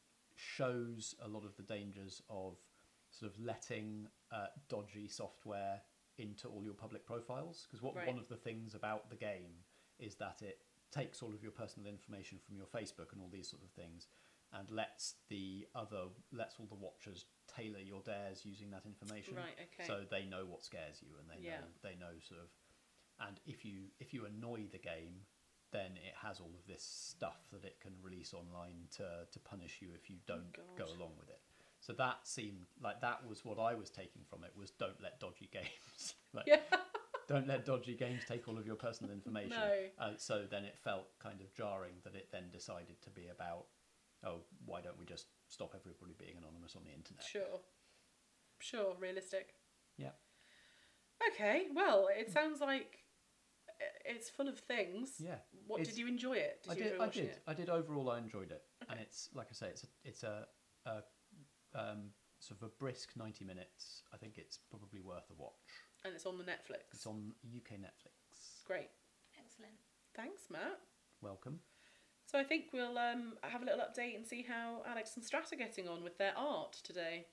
Speaker 6: shows a lot of the dangers of sort of letting uh, dodgy software into all your public profiles, because what
Speaker 2: Right.
Speaker 6: one of the things about the game is that it takes all of your personal information from your Facebook and all these sort of things, and lets the other lets all the watchers tailor your dares using that information.
Speaker 2: Right, okay.
Speaker 6: So they know what scares you, and they
Speaker 2: Yeah.
Speaker 6: know they know sort of. And if you if you annoy the game, then it has all of this stuff that it can release online to to punish you if you don't
Speaker 2: God.
Speaker 6: go along with it. So that seemed like that was what I was taking from it, was don't let dodgy games like,
Speaker 2: Yeah.
Speaker 6: don't let dodgy games take all of your personal information.
Speaker 2: No.
Speaker 6: Uh, so then it felt kind of jarring that it then decided to be about, oh, why don't we just stop everybody being anonymous on the internet?
Speaker 2: Sure. Sure, realistic.
Speaker 6: Yeah.
Speaker 2: Okay, well, it sounds like it's full of things.
Speaker 6: Yeah.
Speaker 2: What
Speaker 6: It's-
Speaker 2: did you enjoy it? Did
Speaker 6: I
Speaker 2: you
Speaker 6: did.
Speaker 2: enjoy
Speaker 6: I
Speaker 2: watching
Speaker 6: did.
Speaker 2: it?
Speaker 6: I did. Overall, I enjoyed it, and it's like I say, it's a, it's a, a um, sort of a brisk ninety minutes. I think it's probably worth a watch.
Speaker 2: And it's on the Netflix.
Speaker 6: It's on U K Netflix.
Speaker 2: Great.
Speaker 3: Excellent.
Speaker 2: Thanks, Matt.
Speaker 6: Welcome.
Speaker 2: So I think we'll um, have a little update and see how Alex and Strat are getting on with their art today.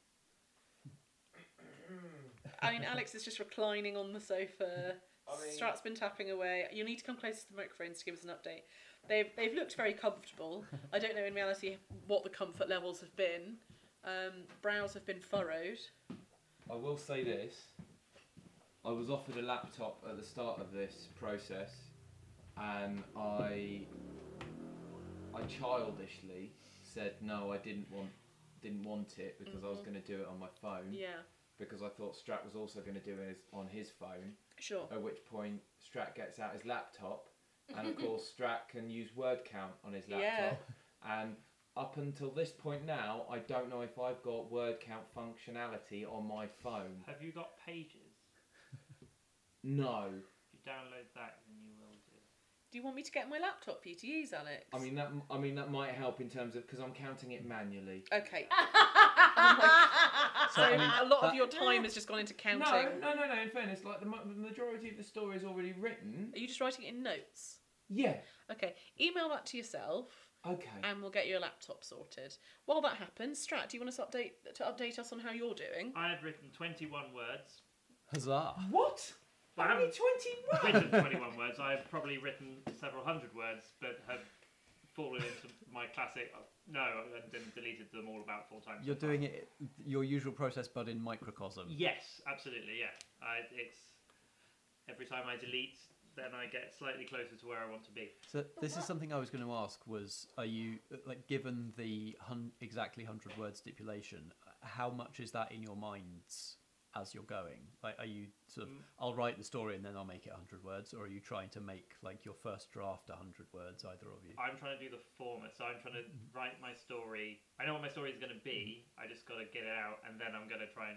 Speaker 2: I mean, Alex is just reclining on the sofa.
Speaker 5: I mean-
Speaker 2: Strat's been tapping away. You need to come closer to the microphones to give us an update. They've they've looked very comfortable. I don't know in reality what the comfort levels have been. Um, brows have been furrowed.
Speaker 5: I will say this. I was offered a laptop at the start of this process, and I, I childishly said no. I didn't want, didn't want it because I was
Speaker 2: Mhm.
Speaker 5: going to do it on my phone.
Speaker 2: Yeah,
Speaker 5: Because I thought Strat was also going to do it on his phone.
Speaker 2: sure.
Speaker 5: At which point Strat gets out his laptop, and of course Strat can use word count on his laptop. And up until this point now, I don't know if I've got word count functionality on my phone.
Speaker 4: Have you got Pages?
Speaker 5: No.
Speaker 4: If you download that, then you will do.
Speaker 2: Do you want me to get my laptop for you to use, Alex?
Speaker 5: I mean that. I mean that might help in terms of because I'm counting it manually.
Speaker 2: Okay.
Speaker 3: Oh
Speaker 2: So
Speaker 6: I mean,
Speaker 2: a lot of
Speaker 6: that-
Speaker 2: your time has just gone into counting.
Speaker 5: No, no, no, no. In fairness, like the, mo- the majority of the story is already written.
Speaker 2: Are you just writing it in notes?
Speaker 5: Yeah.
Speaker 2: Okay. Email that to yourself,
Speaker 5: Okay.
Speaker 2: and we'll get your laptop sorted. While that happens, Strat, do you want us to update to update us on how you're doing?
Speaker 4: I have written twenty-one words.
Speaker 6: Huzzah!
Speaker 5: What?
Speaker 4: I
Speaker 5: Only
Speaker 4: haven't
Speaker 5: twenty-one.
Speaker 4: written twenty-one words. I've probably written several hundred words, but have fallen into my classic. No, and then deleted them all about four times.
Speaker 6: You're doing it your usual process, but in microcosm.
Speaker 4: Yes, absolutely. Yeah, I, it's every time I delete, then I get slightly closer to where I want to be.
Speaker 6: So this is something I was going to ask: was are you like given the hun- exactly hundred word stipulation? How much is that in your minds as you're going? Like, are you sort of
Speaker 4: Mm.
Speaker 6: I'll write the story and then I'll make it hundred words, or are you trying to make like your first draft hundred words? Either of you.
Speaker 4: I'm trying to do the former, so I'm trying to write my story. I know what my story is going to be. I just got to get it out, and then I'm going to try and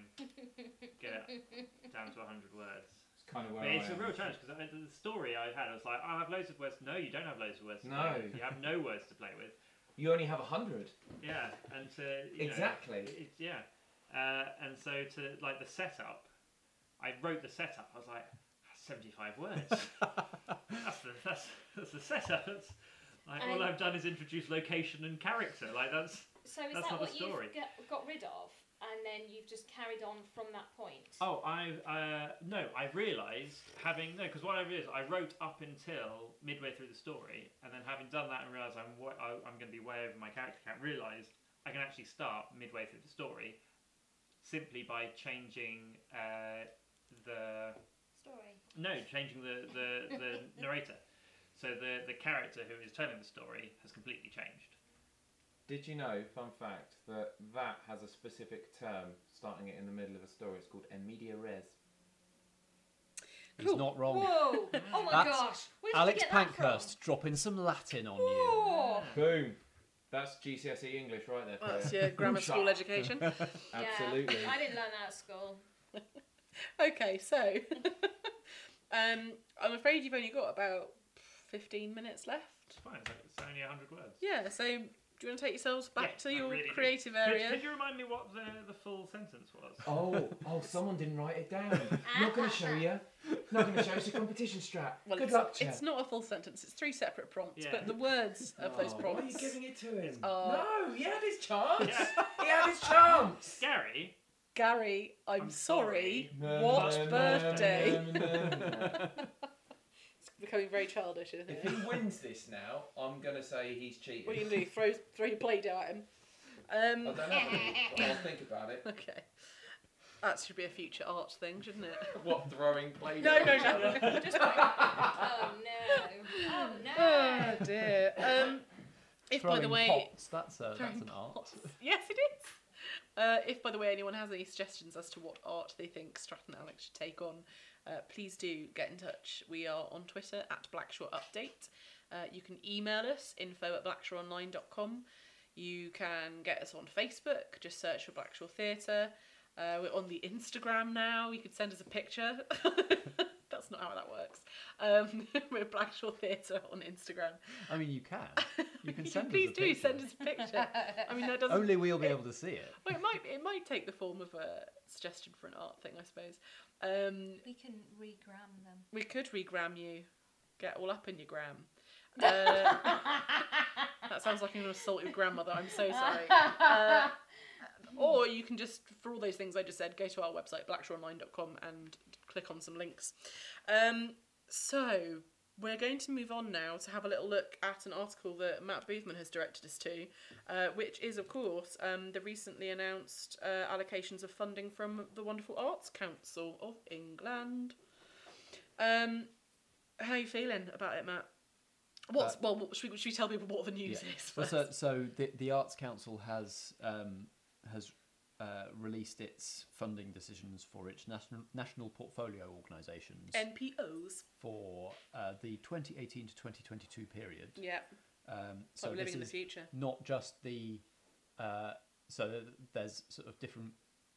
Speaker 4: get it down to one hundred words.
Speaker 5: It's kind of where
Speaker 4: But
Speaker 5: I
Speaker 4: it's a
Speaker 5: am.
Speaker 4: real challenge because the story I had, I was like, oh, I have loads of words. No, you don't have loads of words. To
Speaker 5: No.
Speaker 4: play with. You have no words to play with.
Speaker 5: You only have a hundred.
Speaker 4: Yeah, and to you know,
Speaker 5: Exactly.
Speaker 4: it, yeah, uh, and so to like the setup, I wrote the setup. I was like, seventy-five words. that's the that's that's the setup. That's, like all
Speaker 3: And-
Speaker 4: I've done is introduce location and character. Like that's
Speaker 3: So is
Speaker 4: That's
Speaker 3: that
Speaker 4: not a
Speaker 3: what
Speaker 4: story.
Speaker 3: you've get, got rid of, and then you've just carried on from that point?
Speaker 4: oh I uh, no I realised having no because what I realised I wrote up until midway through the story, and then having done that and realised I'm wa- I, I'm going to be way over my character count. Realised I can actually start midway through the story simply by changing uh, the
Speaker 3: Story.
Speaker 4: no changing the the, the narrator. So the the character who is telling the story has completely changed.
Speaker 5: Did you know, fun fact, that that has a specific term starting it in the middle of a story? It's called en media res.
Speaker 6: He's
Speaker 2: Cool.
Speaker 6: not wrong.
Speaker 3: Whoa! Oh my
Speaker 6: That's
Speaker 3: gosh! Where did
Speaker 6: Alex
Speaker 3: you get that from?
Speaker 6: Pankhurst dropping some Latin on you.
Speaker 3: Whoa.
Speaker 5: Boom. That's G C S E English right there. For
Speaker 2: That's
Speaker 5: you.
Speaker 2: your grammar
Speaker 5: Boom
Speaker 2: school
Speaker 5: shot.
Speaker 2: education.
Speaker 5: Absolutely.
Speaker 3: Yeah, I didn't learn that at school.
Speaker 2: Okay, so um, I'm afraid you've only got about fifteen minutes left.
Speaker 4: It's fine. It's, like, it's only a hundred words.
Speaker 2: Yeah, so do you want to take yourselves back
Speaker 4: Yeah,
Speaker 2: to
Speaker 4: I
Speaker 2: your
Speaker 4: really do.
Speaker 2: creative
Speaker 4: Could,
Speaker 2: area?
Speaker 4: could you remind me what the the full sentence was?
Speaker 5: Oh, oh! Someone didn't write it down. Not going to show you. Not going to show you. It's a competition strat.
Speaker 2: Well,
Speaker 5: Good
Speaker 2: it's,
Speaker 5: luck, Chet.
Speaker 2: it's not a full sentence. It's three separate prompts,
Speaker 4: Yeah.
Speaker 2: but the words of those
Speaker 5: Oh,
Speaker 2: prompts.
Speaker 5: why are you giving it to him?
Speaker 2: are-
Speaker 5: No, he had his chance.
Speaker 4: Yeah.
Speaker 5: He had his chance.
Speaker 4: Gary,
Speaker 2: Gary, I'm,
Speaker 4: I'm
Speaker 2: sorry.
Speaker 4: sorry.
Speaker 2: What birthday?
Speaker 5: No, no, no, no.
Speaker 2: becoming very childish, isn't
Speaker 5: If
Speaker 2: it?
Speaker 5: he wins this now, I'm gonna say he's cheating.
Speaker 2: What are you gonna do? Throw throw your Play-Doh at him?
Speaker 5: I
Speaker 2: Um,
Speaker 5: don't know. I'll think about it.
Speaker 2: okay. That should be a future art thing, shouldn't it?
Speaker 5: What, throwing play?
Speaker 2: No, no, no.
Speaker 3: Just like, oh no, oh no.
Speaker 2: Oh dear. Um, if by
Speaker 6: Throwing
Speaker 2: the way,
Speaker 6: pots, that's, a,
Speaker 2: throwing
Speaker 6: that's an art.
Speaker 2: pots. Yes, it is. Uh, if by the way anyone has any suggestions as to what art they think Stratton Alex should take on, uh, please do get in touch. We are on Twitter at Blackshore Update. Uh, you can email us info at blackshoreonline dot com. You can get us on Facebook. Just search for Blackshore Theatre. Uh, we're on the Instagram now. You could send us a picture. That's not how that works. Um, we're Blackshore Theatre on Instagram.
Speaker 6: I mean, you can. You can
Speaker 2: You
Speaker 6: send
Speaker 2: please
Speaker 6: us a
Speaker 2: do
Speaker 6: picture.
Speaker 2: send us a picture. I mean, that doesn't.
Speaker 6: Only we'll be able to see it.
Speaker 2: Well, it might it might take the form of a suggestion for an art thing, I suppose. Um,
Speaker 3: We can regram them.
Speaker 2: we could regram you, get all up in your gram. Uh, that sounds like I'm going to assault your grandmother. I'm so sorry. Uh, or you can just, for all those things I just said, go to our website blackshore online dot com and click on some links. Um, so we're going to move on now to have a little look at an article that Matt Boothman has directed us to, uh, which is, of course, um, the recently announced uh, allocations of funding from the Wonderful Arts Council of England. Um, how are you feeling about it, Matt? What's
Speaker 6: Uh,
Speaker 2: well? What, should, we, should we tell people what the news
Speaker 6: Yeah.
Speaker 2: is?
Speaker 6: Well,
Speaker 2: First?
Speaker 6: so, so the the Arts Council has um, has uh, released its funding decisions for its national national portfolio organisations
Speaker 2: N P Os.
Speaker 6: for uh, the twenty eighteen to twenty twenty-two period.
Speaker 2: Yeah,
Speaker 6: Um,
Speaker 2: so
Speaker 6: so
Speaker 2: we're
Speaker 6: this
Speaker 2: living in the
Speaker 6: is
Speaker 2: future.
Speaker 6: not just the uh, so th- there's sort of different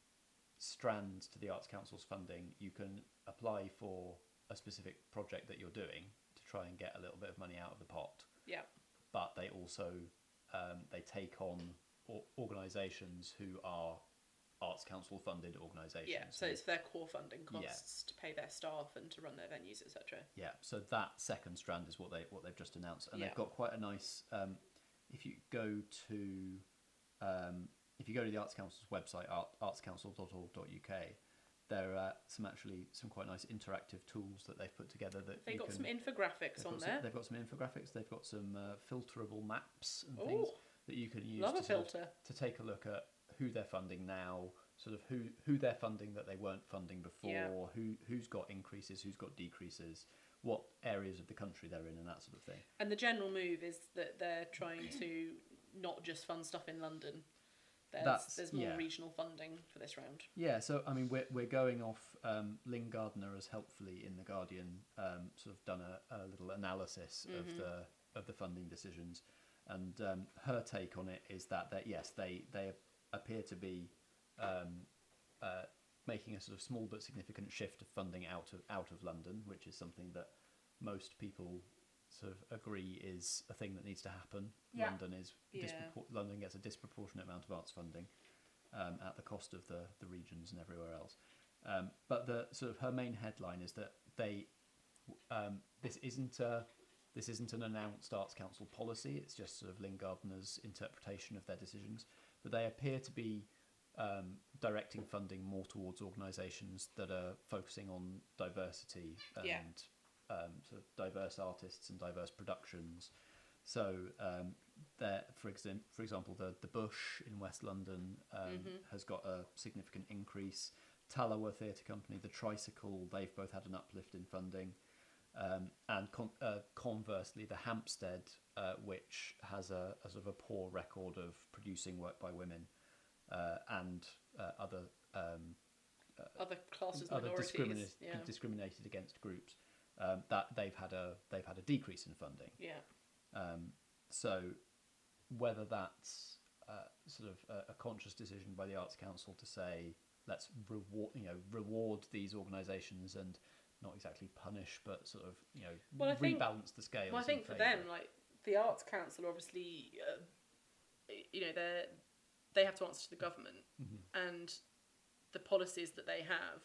Speaker 6: strands to the Arts Council's funding. You can apply for a specific project that you're doing to try and get a little bit of money out of the pot.
Speaker 2: Yeah.
Speaker 6: But they also um, they take on or- organisations who are Arts Council funded organisations.
Speaker 2: Yeah, so
Speaker 6: who-
Speaker 2: it's their core funding
Speaker 6: Yeah.
Speaker 2: costs to pay their staff and to run their venues, et cetera.
Speaker 6: Yeah, so that second strand is what they what they've just announced, and
Speaker 2: Yeah.
Speaker 6: they've got quite a nice. Um, if you go to um, if you go to the Arts Council's website, art, arts council dot org dot U K, there are some actually some quite nice interactive tools that they've put together that
Speaker 2: They
Speaker 6: you
Speaker 2: got
Speaker 6: can,
Speaker 2: some infographics
Speaker 6: they've
Speaker 2: on
Speaker 6: got
Speaker 2: there.
Speaker 6: Some, they've got some infographics. They've got some uh, filterable maps and things
Speaker 2: Oh,
Speaker 6: that you can use
Speaker 2: love
Speaker 6: to,
Speaker 2: a
Speaker 6: sort of-
Speaker 2: filter.
Speaker 6: to take a look at who they're funding now, sort of who who they're funding that they weren't funding before,
Speaker 2: Yeah.
Speaker 6: who who's got increases, who's got decreases, what areas of the country they're in, and that sort of thing.
Speaker 2: And the general move is that they're trying to not just fund stuff in London. There's,
Speaker 6: That's-
Speaker 2: there's more
Speaker 6: yeah.
Speaker 2: regional funding for this round.
Speaker 6: Yeah, so I mean, we're we're going off. Um, Lynn Gardner has helpfully in the Guardian um, sort of done a, a little analysis of
Speaker 2: Mhm.
Speaker 6: the of the funding decisions, and um, her take on it is that that yes, they they appear to be um, uh, making a sort of small but significant shift of funding out of out of London, which is something that most people sort of agree is a thing that needs to happen.
Speaker 3: Yeah.
Speaker 6: London is
Speaker 2: Yeah.
Speaker 6: dispropor- London gets a disproportionate amount of arts funding um, at the cost of the the regions and everywhere else. Um, but the sort of her main headline is that they um, this isn't a this isn't an announced Arts Council policy. It's just sort of Lynn Gardner's interpretation of their decisions. But they appear to be um, directing funding more towards organisations that are focusing on diversity and
Speaker 2: Yeah.
Speaker 6: um, sort of diverse artists and diverse productions. So, um, there, for example, for example, the the Bush in West London um,
Speaker 2: Mhm.
Speaker 6: has got a significant increase. Talawa Theatre Company, the Tricycle, they've both had an uplift in funding. Um, and con- uh, conversely, the Hampstead, uh, which has a, a sort of a poor record of producing work by women uh, and uh, other um,
Speaker 2: Other classes,
Speaker 6: other
Speaker 2: minorities.
Speaker 6: discriminate,
Speaker 2: Yeah.
Speaker 6: discriminated against groups, um, that they've had a they've had a decrease in funding.
Speaker 2: Yeah.
Speaker 6: Um, so whether that's uh, sort of a, a conscious decision by the Arts Council to say let's reward you know reward these organisations and not exactly punish, but sort of you know
Speaker 2: Well, I think-
Speaker 6: rebalance the scales.
Speaker 2: Well, I
Speaker 6: in
Speaker 2: think for
Speaker 6: favour.
Speaker 2: them, like the Arts Council, obviously, uh, you know, they they have to answer to the government,
Speaker 6: Mhm.
Speaker 2: and the policies that they have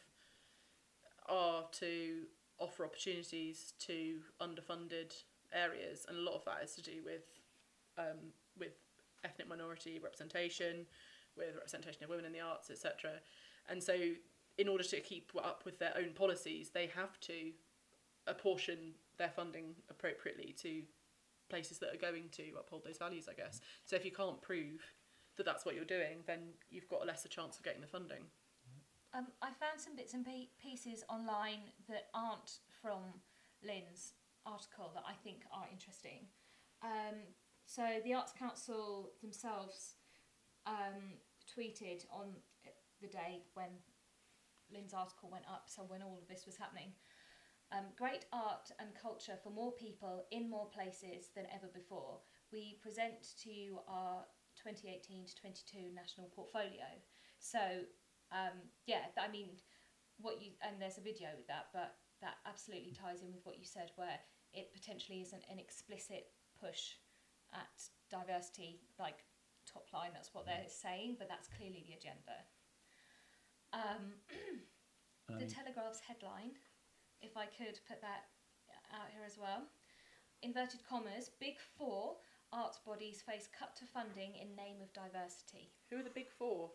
Speaker 2: are to offer opportunities to underfunded areas, and a lot of that is to do with um, with ethnic minority representation, with representation of women in the arts, et cetera. And so, in order to keep up with their own policies, they have to apportion their funding appropriately to places that are going to uphold those values, I guess. So if you can't prove that that's what you're doing, then you've got a lesser chance of getting the funding.
Speaker 3: Um, I found some bits and pe- pieces online that aren't from Lynn's article that I think are interesting. Um, so the Arts Council themselves um, tweeted on the day when Lynn's article went up, so when all of this was happening, um, great art and culture for more people in more places than ever before. We present to you our twenty eighteen to twenty-two national portfolio. So um, yeah, I mean, what you and there's a video with that, but that absolutely ties in with what you said, where it potentially isn't an explicit push at diversity, like top line, that's what they're saying, but that's clearly the agenda. Um, the
Speaker 6: Um,
Speaker 3: Telegraph's headline, if I could put that out here as well, inverted commas, big four arts bodies face cut to funding in name of diversity.
Speaker 2: Who are the big four?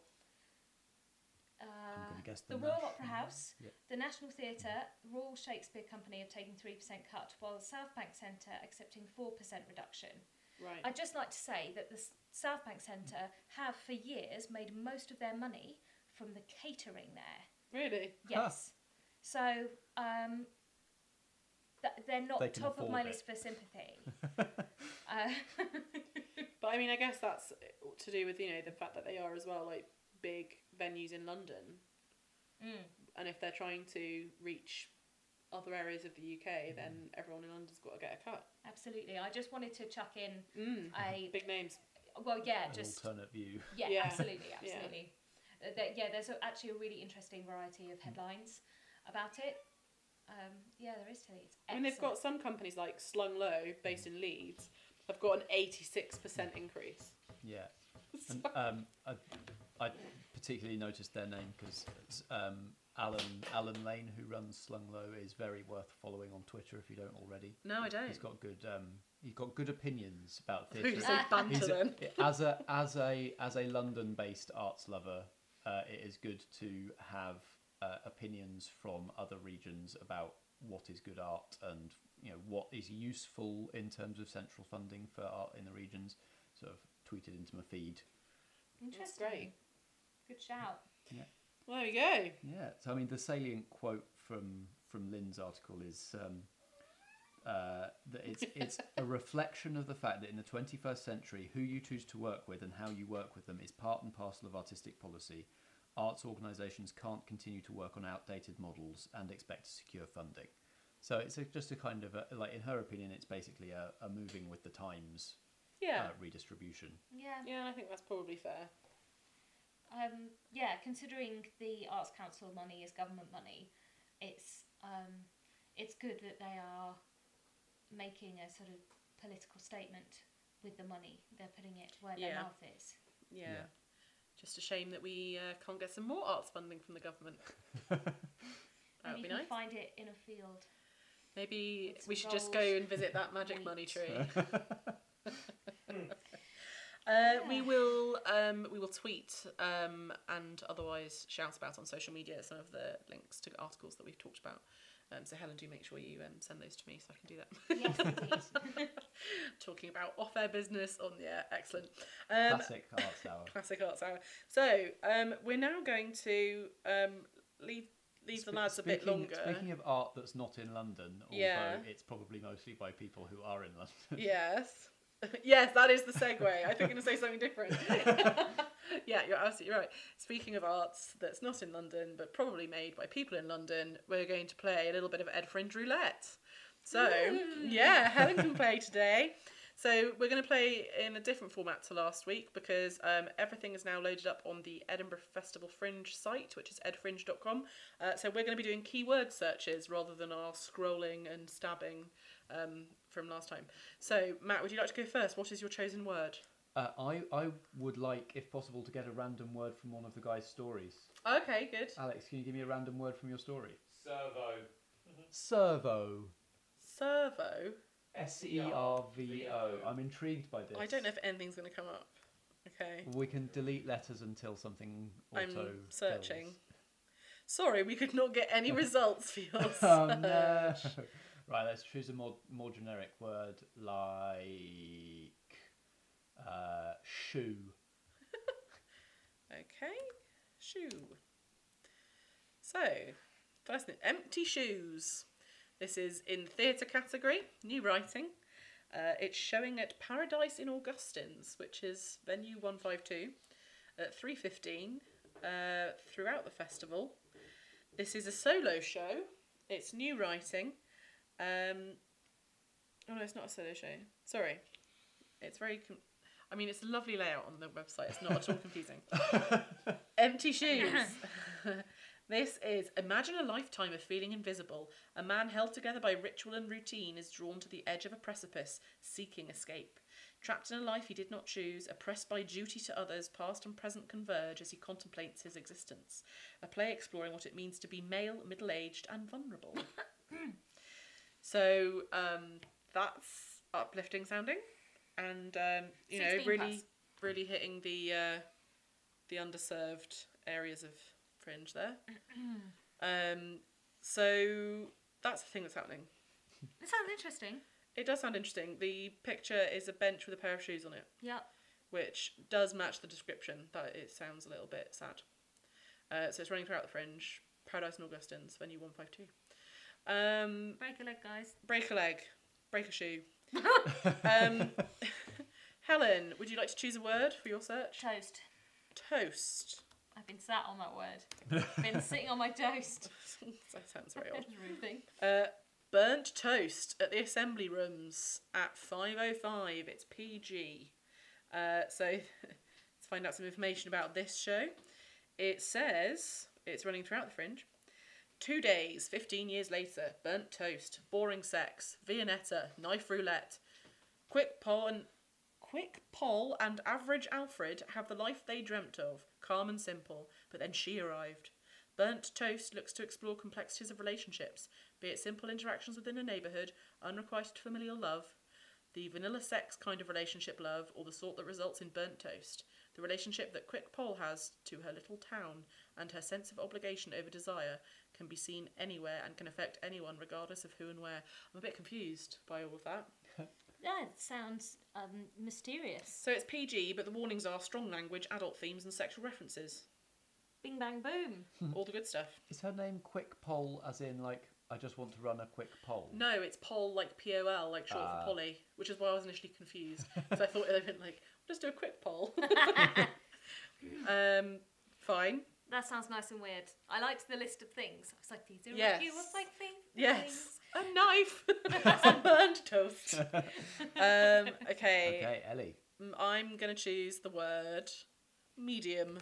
Speaker 3: Uh,
Speaker 6: gonna guess
Speaker 3: the
Speaker 6: the
Speaker 3: Royal
Speaker 6: Nash-
Speaker 3: Opera House,
Speaker 6: Yep.
Speaker 3: the National Theatre, Royal Shakespeare Company have taken three percent cut, while the South Bank Centre accepting four percent reduction.
Speaker 2: Right.
Speaker 3: I'd just like to say that the S- South Bank Centre have for years made most of their money from the catering there.
Speaker 2: Really?
Speaker 3: Yes. So um, th- they're not
Speaker 6: They can
Speaker 3: top of my
Speaker 6: afford it.
Speaker 3: list for sympathy. uh,
Speaker 2: But I mean, I guess that's to do with, you know, the fact that they are as well, like, big venues in London.
Speaker 3: mm.
Speaker 2: And if they're trying to reach other areas of the U K, then everyone in London's got to get a cut.
Speaker 3: Absolutely. I just wanted to chuck in
Speaker 2: Mm.
Speaker 3: a
Speaker 2: Big names.
Speaker 3: well, yeah,
Speaker 6: An
Speaker 3: just
Speaker 6: alternate view.
Speaker 3: yeah,
Speaker 2: Yeah.
Speaker 3: absolutely,
Speaker 2: Yeah.
Speaker 3: absolutely. Uh, there, yeah, there's a, actually a really interesting variety of headlines about it. Um, yeah, there is, Tilly. It's
Speaker 2: I mean, they've got
Speaker 3: excellent.
Speaker 2: some companies like Slung Low, based in Leeds, have got an eighty-six percent increase.
Speaker 6: Yeah. And, um, I, I particularly noticed their name because um, Alan Alan Lane, who runs Slung Low, is very worth following on Twitter if you don't already.
Speaker 2: No, I don't.
Speaker 6: He's got good um, he's got good opinions about
Speaker 2: Who's
Speaker 6: theatre.
Speaker 2: say banter
Speaker 6: He's a-
Speaker 2: then?
Speaker 6: as a as a as a London-based arts lover, uh, it is good to have uh, opinions from other regions about what is good art and, you know, what is useful in terms of central funding for art in the regions. Sort of tweeted into my feed.
Speaker 3: Interesting.
Speaker 2: great.
Speaker 3: Good shout.
Speaker 2: Well, there we go.
Speaker 6: Yeah, so I mean, the salient quote from from Lynn's article is um, uh, that it's it's a reflection of the fact that in the twenty-first century, who you choose to work with and how you work with them is part and parcel of artistic policy. Arts organisations can't continue to work on outdated models and expect to secure funding. So it's a, just a kind of a, like, in her opinion, it's basically a, a moving with the times
Speaker 2: Yeah.
Speaker 6: uh, redistribution.
Speaker 3: Yeah.
Speaker 2: Yeah, I think that's probably fair.
Speaker 3: Um, yeah, considering the Arts Council money is government money, it's um, it's good that they are making a sort of political statement with the money. They're putting it where their
Speaker 2: Yeah.
Speaker 3: mouth is.
Speaker 2: Yeah.
Speaker 6: Yeah.
Speaker 2: Just a shame that we uh, can't get some more arts funding from the government. That
Speaker 3: Maybe
Speaker 2: would be
Speaker 3: you can
Speaker 2: nice.
Speaker 3: find it in a field.
Speaker 2: Maybe
Speaker 3: With
Speaker 2: we
Speaker 3: some
Speaker 2: should just
Speaker 3: gold
Speaker 2: go and visit that magic
Speaker 3: wheat.
Speaker 2: money tree. Uh, we will um, we will tweet um, and otherwise shout about on social media some of the links to articles that we've talked about. Um, so Helen, do make sure you um, send those to me so I can do that.
Speaker 3: Yes, indeed.
Speaker 2: Talking about off-air business on yeah, excellent. Um,
Speaker 6: Classic arts hour.
Speaker 2: classic arts hour. So um, we're now going to um, leave leave the
Speaker 6: Spe-
Speaker 2: lads a bit
Speaker 6: speaking-
Speaker 2: longer.
Speaker 6: Speaking of art that's not in London, although
Speaker 2: Yeah.
Speaker 6: it's probably mostly by people who are in London.
Speaker 2: Yes. Yes, that is the segue. I think you're going to say something different. Yeah, you're absolutely right. Speaking of arts that's not in London, but probably made by people in London, we're going to play a little bit of Ed Fringe Roulette. So, yeah, Helen can play today. So we're going to play in a different format to last week because um, everything is now loaded up on the Edinburgh Festival Fringe site, which is ed fringe dot com. Uh, so we're going to be doing keyword searches rather than our scrolling and stabbing um, from last time. So, Matt, would you like to go first? What is your chosen word?
Speaker 6: Uh, I, I would like, if possible, to get a random word from one of the guys' stories.
Speaker 2: Okay, good.
Speaker 6: Alex, can you give me a random word from your story?
Speaker 5: Servo.
Speaker 6: Servo.
Speaker 2: Servo?
Speaker 6: S E R V O. I'm intrigued by this.
Speaker 2: I don't know if anything's going to come up. Okay.
Speaker 6: We can delete letters until something auto
Speaker 2: I'm searching.
Speaker 6: fills.
Speaker 2: Sorry, we could not get any results for your
Speaker 6: Oh
Speaker 2: search.
Speaker 6: no. Right, let's choose a more more generic word like uh, shoe.
Speaker 2: Okay, shoe. So, first thing, empty shoes. This is in theatre category, new writing. Uh, it's showing at Paradise in Augustins, which is venue one fifty-two, at three fifteen uh, throughout the festival. This is a solo show. It's new writing. Um, oh no, it's not a solo show. Sorry. It's very... Com- I mean, it's a lovely layout on the website. It's not at all confusing. Empty shoes. This is, imagine a lifetime of feeling invisible. A man held together by ritual and routine is drawn to the edge of a precipice, seeking escape. Trapped in a life he did not choose, oppressed by duty to others, past and present converge as he contemplates his existence. A play exploring what it means to be male, middle-aged and vulnerable. So, um, that's uplifting sounding. And, um, you know, really,
Speaker 3: plus.
Speaker 2: really hitting the, uh, the underserved areas of fringe there. um, so that's the thing that's happening.
Speaker 3: It sounds interesting.
Speaker 2: It does sound interesting. The picture is a bench with a pair of shoes on it,
Speaker 3: Yep.
Speaker 2: which does match the description, but it sounds a little bit sad. Uh, so it's running throughout the fringe, Paradise and Augustins, venue one fifty-two. Um,
Speaker 3: Break a leg, guys.
Speaker 2: break a leg, break a shoe. um, Helen, would you like to choose a word for your search?
Speaker 3: Toast.
Speaker 2: Toast.
Speaker 3: I've been sat on that word. Been sitting on my toast.
Speaker 2: That sounds very odd.
Speaker 3: Rude thing.
Speaker 2: Uh, burnt toast at the Assembly Rooms at five oh five. It's P G. Uh, so let's find out some information about this show. It says it's running throughout the fringe. Two days, fifteen years later, burnt toast, boring sex, Viennetta, knife roulette, quick Paul and quick Paul and average Alfred have the life they dreamt of, calm and simple, but then she arrived. Burnt Toast looks to explore complexities of relationships, be it simple interactions within a neighbourhood, unrequited familial love, the vanilla sex kind of relationship love, or the sort that results in burnt toast. The relationship that Quick Pole has to her little town and her sense of obligation over desire can be seen anywhere and can affect anyone regardless of who and where. I'm a bit confused by all of that.
Speaker 3: Yeah, it sounds um, mysterious.
Speaker 2: So it's P G, but the warnings are strong language, adult themes and sexual references.
Speaker 3: Bing bang boom.
Speaker 2: All the good stuff.
Speaker 6: Is her name Quick Poll, as in like I just want to run a quick poll?
Speaker 2: No, it's Pol, like P O L, like short
Speaker 6: Ah.
Speaker 2: for Polly, which is why I was initially confused. So I thought it had been like, let's do a quick poll. um, fine.
Speaker 3: That sounds nice and weird. I liked the list of things. I was like, these are
Speaker 2: Yes.
Speaker 3: a few of like things.
Speaker 2: Yes. A knife. Some burned toast. Um, okay.
Speaker 6: Okay, Ellie.
Speaker 2: Mm, I'm going to choose the word medium.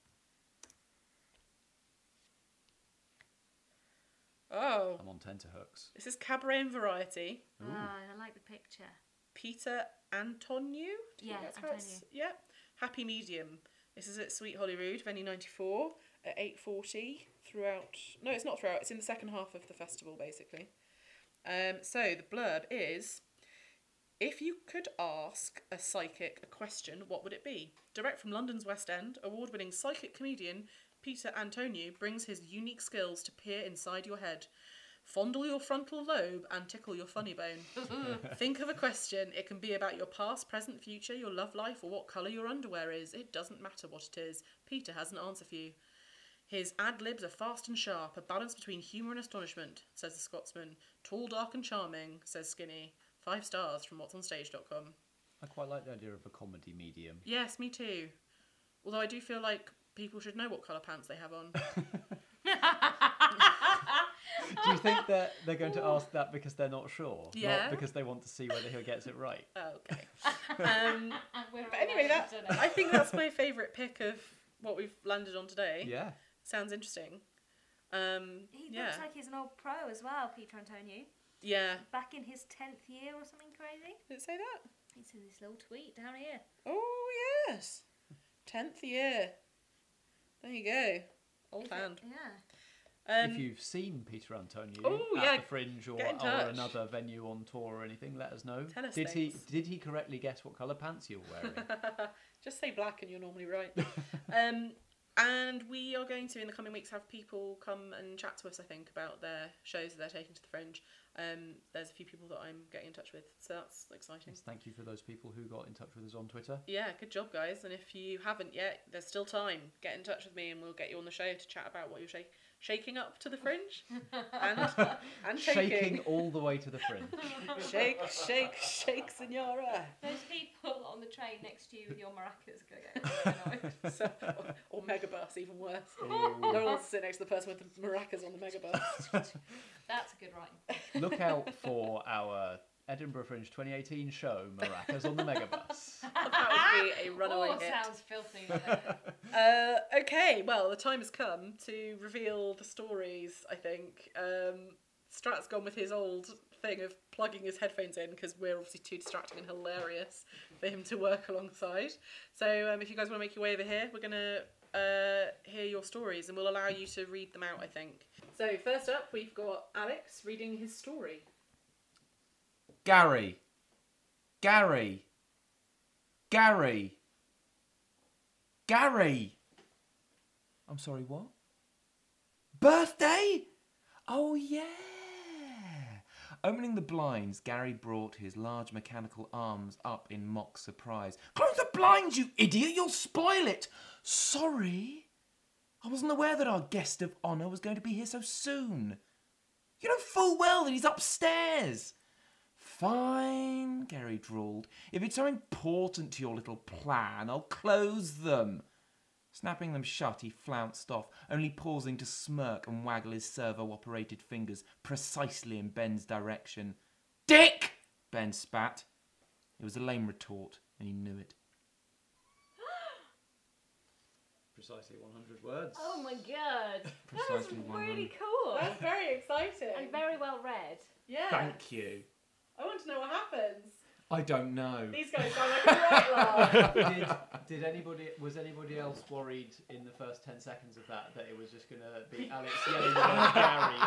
Speaker 2: Oh,
Speaker 6: I'm on tenterhooks.
Speaker 2: this is Cabaret and Variety.
Speaker 3: Ah, I like the picture.
Speaker 2: Peter Antoniou? Do you
Speaker 3: Yeah,
Speaker 2: think that's how it's- Yeah. Happy Medium. This is at Sweet Holyrood, venue ninety-four, at eight forty throughout... No, it's not throughout. It's in the second half of the festival, basically. Um, so, the blurb is... If you could ask a psychic a question, what would it be? Direct from London's West End, award-winning psychic comedian Peter Antoniou brings his unique skills to peer inside your head. Fondle your frontal lobe and tickle your funny bone. Think of a question. It can be about your past, present, future, your love life, or what colour your underwear is. It doesn't matter what it is. Peter has an answer for you. His ad-libs are fast and sharp, a balance between humour and astonishment, says the Scotsman. Tall, dark and charming, says Skinny. Five stars from what's on stage dot com.
Speaker 6: I quite like the idea of a comedy medium.
Speaker 2: Yes, me too. Although I do feel like people should know what colour pants they have on.
Speaker 6: Do you think that they're going to ask that because they're not sure?
Speaker 2: Yeah.
Speaker 6: Not because they want to see whether he gets it right?
Speaker 2: Oh, okay. Um,
Speaker 3: We're
Speaker 2: but anyway,
Speaker 3: all
Speaker 2: that
Speaker 3: into it.
Speaker 2: I think that's my favourite pick of what we've landed on today.
Speaker 6: Yeah.
Speaker 2: Sounds interesting. Um,
Speaker 3: He
Speaker 2: yeah.
Speaker 3: looks like he's an old pro as well, Peter Antoniou.
Speaker 2: Yeah.
Speaker 3: Back in his tenth year or something crazy.
Speaker 2: Did it say that?
Speaker 3: It's in this little tweet down here.
Speaker 2: Oh, yes. Tenth year. There you go. Old
Speaker 3: Is it-
Speaker 2: hand.
Speaker 3: Yeah.
Speaker 2: Um,
Speaker 6: If you've seen Peter Antoniou
Speaker 2: Oh,
Speaker 6: at
Speaker 2: yeah,
Speaker 6: the Fringe or,
Speaker 2: get in
Speaker 6: or
Speaker 2: touch.
Speaker 6: another venue on tour or anything, let us know.
Speaker 2: Tell us
Speaker 6: did he
Speaker 2: things.
Speaker 6: did he correctly guess what colour pants you were wearing?
Speaker 2: Just say black and you're normally right. um, And we are going to, in the coming weeks, have people come and chat to us, I think, about their shows that they're taking to the Fringe. Um, there's a few people that I'm getting in touch with, so that's exciting.
Speaker 6: Yes, thank you for those people who got in touch with us on Twitter.
Speaker 2: Yeah, good job, guys. And if you haven't yet, there's still time. Get in touch with me and we'll get you on the show to chat about what you're shake- shaking up to the Fringe. and and taking.
Speaker 6: Shaking all the way to the Fringe.
Speaker 2: Shake, shake, shake, senora.
Speaker 3: Those people on the train next to you with your maracas are going to get so annoyed.
Speaker 2: So, or, or megabus, even worse. No one wants to sit next to the person with the maracas on the megabus.
Speaker 3: That's a good rhyme.
Speaker 6: Look out for our Edinburgh Fringe twenty eighteen show, Maracas on the Megabus.
Speaker 2: That would be a runaway
Speaker 3: oh,
Speaker 2: hit.
Speaker 3: sounds filthy. Doesn't it?
Speaker 2: Uh, okay, well, the time has come to reveal the stories, I think. Um, Strat's gone with his old thing of plugging his headphones in because we're obviously too distracting and hilarious for him to work alongside. So um, if you guys want to make your way over here, we're going to uh, hear your stories and we'll allow you to read them out, I think. So first up, we've got Alex reading his story.
Speaker 5: Gary. Gary. Gary. Gary. I'm sorry, what? Birthday? Oh, yeah. Opening the blinds, Gary brought his large mechanical arms up in mock surprise. Close the blinds, you idiot! You'll spoil it! Sorry. I wasn't aware that our guest of honour was going to be here so soon. You know full well that he's upstairs. Fine, Gary drawled. If it's so important to your little plan, I'll close them. Snapping them shut, he flounced off, only pausing to smirk and waggle his servo-operated fingers precisely in Ben's direction. Dick! Ben spat. It was a lame retort, and he knew it.
Speaker 6: Precisely one hundred words.
Speaker 3: Oh my god.
Speaker 5: Precisely
Speaker 3: That was
Speaker 5: one hundred.
Speaker 3: really cool.
Speaker 2: That's very exciting.
Speaker 3: And very well read.
Speaker 2: Yeah.
Speaker 5: Thank you.
Speaker 2: I want to know what happens.
Speaker 5: I don't know.
Speaker 2: These guys sound like a right laugh.
Speaker 6: Did, did anybody was anybody else worried in the first ten seconds of that that it was just gonna be Alex yelling at Gary?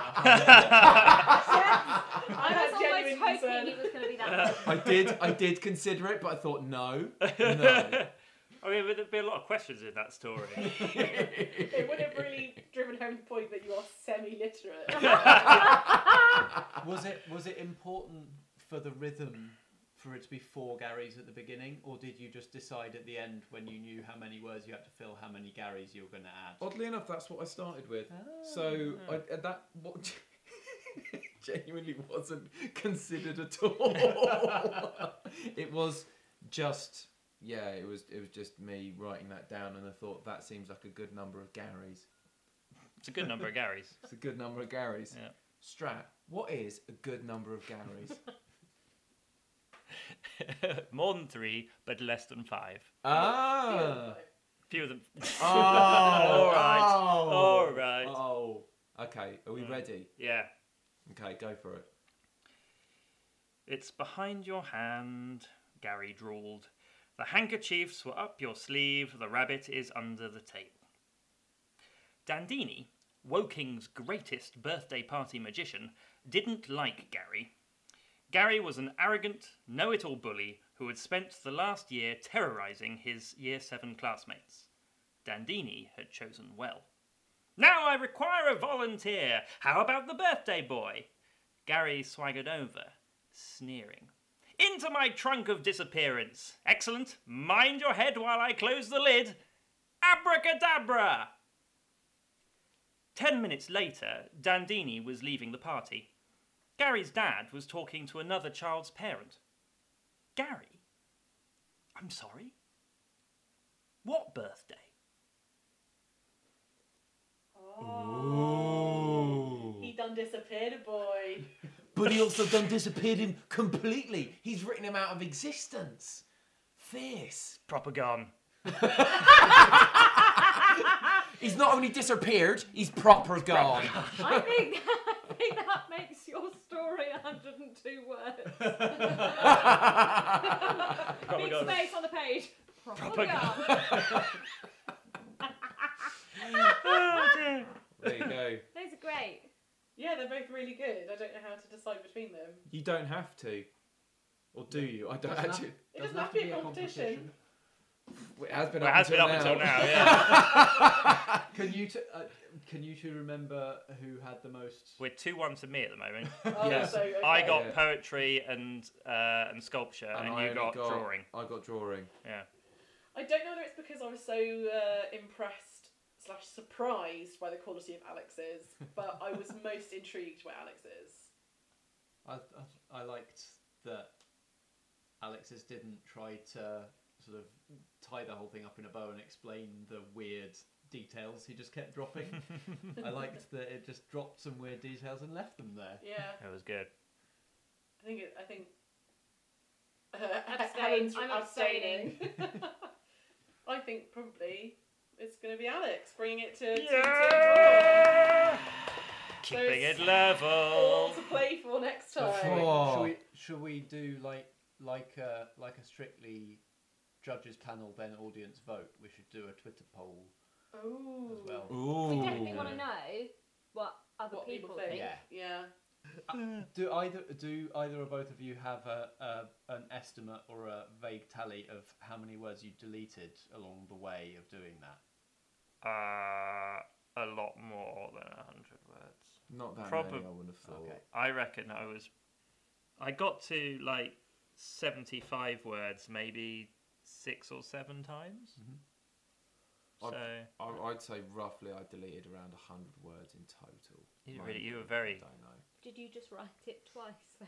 Speaker 3: I
Speaker 2: had
Speaker 3: was
Speaker 2: genuine
Speaker 3: almost
Speaker 2: concern.
Speaker 3: hoping it was going to be that.
Speaker 5: I did, I did consider it, but I thought no, no.
Speaker 4: I mean, there'd be a lot of questions in that story.
Speaker 2: It would have really driven home the point that you are semi-literate.
Speaker 6: Was it was it important for the rhythm for it to be four Garys at the beginning, or did you just decide at the end when you knew how many words you had to fill, how many Garys you were going to add?
Speaker 5: Oddly enough, that's what I started with. So I, uh, that what genuinely wasn't considered at all. It was just yeah, it was it was just me writing that down, and I thought that seems like a good number of Garys.
Speaker 4: It's a good number of Garys.
Speaker 5: It's a good number of Garys.
Speaker 4: Yeah.
Speaker 5: Strat, what is a good number of Garys?
Speaker 4: More than three, but less than five.
Speaker 5: Ah.
Speaker 4: Few of them.
Speaker 5: Oh.
Speaker 4: All right.
Speaker 5: Oh.
Speaker 4: All right.
Speaker 5: Oh. Okay. Are we
Speaker 4: Mm.
Speaker 5: ready?
Speaker 4: Yeah.
Speaker 5: Okay, go for it.
Speaker 4: It's behind your hand, Gary drawled. The handkerchiefs were up your sleeve, the rabbit is under the table. Dandini, Woking's greatest birthday party magician, didn't like Gary. Gary was an arrogant, know-it-all bully who had spent the last year terrorising his year seven classmates. Dandini had chosen well. Now I require a volunteer. How about the birthday boy? Gary swaggered over, sneering. Into my trunk of disappearance. Excellent. Mind your head while I close the lid. Abracadabra! Ten minutes later, Dandini was leaving the party. Gary's dad was talking to another child's parent. Gary? I'm sorry? What birthday?
Speaker 2: Oh. He done disappeared a boy.
Speaker 5: But he also done disappeared him completely. He's written him out of existence. Fierce.
Speaker 4: Proper gone.
Speaker 5: He's not only disappeared, he's proper gone.
Speaker 3: I think, I think that makes your story one hundred and two words.
Speaker 4: Proper
Speaker 3: Big
Speaker 4: gone.
Speaker 3: space on the page. Proper,
Speaker 4: Proper
Speaker 3: gone.
Speaker 4: Oh dear.
Speaker 5: There you go.
Speaker 3: Those are great.
Speaker 2: Yeah, they're both really good. I don't know how to decide between them.
Speaker 5: You don't have to. Or do you? I don't
Speaker 6: Doesn't have-
Speaker 5: actually.
Speaker 2: It doesn't have to be a competition.
Speaker 5: It has been
Speaker 4: Well, it
Speaker 5: up
Speaker 4: has been
Speaker 5: until
Speaker 4: up
Speaker 5: now.
Speaker 4: until now, yeah.
Speaker 6: Can you t- uh, can you two remember who had the most?
Speaker 4: We're two one to me at the moment.
Speaker 2: Oh,
Speaker 5: Yeah.
Speaker 2: so, okay.
Speaker 4: I got
Speaker 5: Yeah.
Speaker 4: poetry and uh, and sculpture, and,
Speaker 5: I
Speaker 4: you
Speaker 5: only
Speaker 4: got, drawing.
Speaker 5: I got drawing.
Speaker 4: Yeah.
Speaker 2: I don't know whether it's because I was so uh, impressed slash surprised by the quality of Alex's, but I was most intrigued by Alex's.
Speaker 6: I, I I liked that Alex's didn't try to sort of tie the whole thing up in a bow and explain the weird details he just kept dropping. I liked that it just dropped some weird details and left them there.
Speaker 2: Yeah,
Speaker 4: It was good.
Speaker 2: I think it, I think. Uh,
Speaker 3: Abstain.
Speaker 2: Helen's
Speaker 3: I'm
Speaker 2: abstaining. I think probably it's going to be Alex bringing it to two to
Speaker 4: Yeah!
Speaker 2: draw.
Speaker 4: Keeping
Speaker 2: There's
Speaker 4: it level.
Speaker 2: All to play for next time.
Speaker 5: Oh.
Speaker 6: Should we should we do like like a like a strictly judges panel then audience vote? We should do a Twitter poll
Speaker 2: Ooh.
Speaker 6: as well.
Speaker 5: Ooh.
Speaker 3: We definitely want to know what other
Speaker 2: What people,
Speaker 3: people,
Speaker 2: think.
Speaker 3: think.
Speaker 6: Yeah.
Speaker 2: Yeah.
Speaker 6: Do either do either or both of you have a, a an estimate or a vague tally of how many words you deleted along the way of doing that?
Speaker 4: Uh, a lot more than a hundred words.
Speaker 5: Not that
Speaker 4: Probab-
Speaker 5: many, I would have thought.
Speaker 6: Okay.
Speaker 4: I reckon I was. I got to like seventy-five words, maybe six or seven times.
Speaker 5: I'd-
Speaker 4: So
Speaker 5: I, I'd say roughly I deleted around one hundred words in total.
Speaker 4: You
Speaker 5: Might
Speaker 4: really- you
Speaker 5: be-
Speaker 4: were very-
Speaker 5: I don't know.
Speaker 3: Did you just write it twice?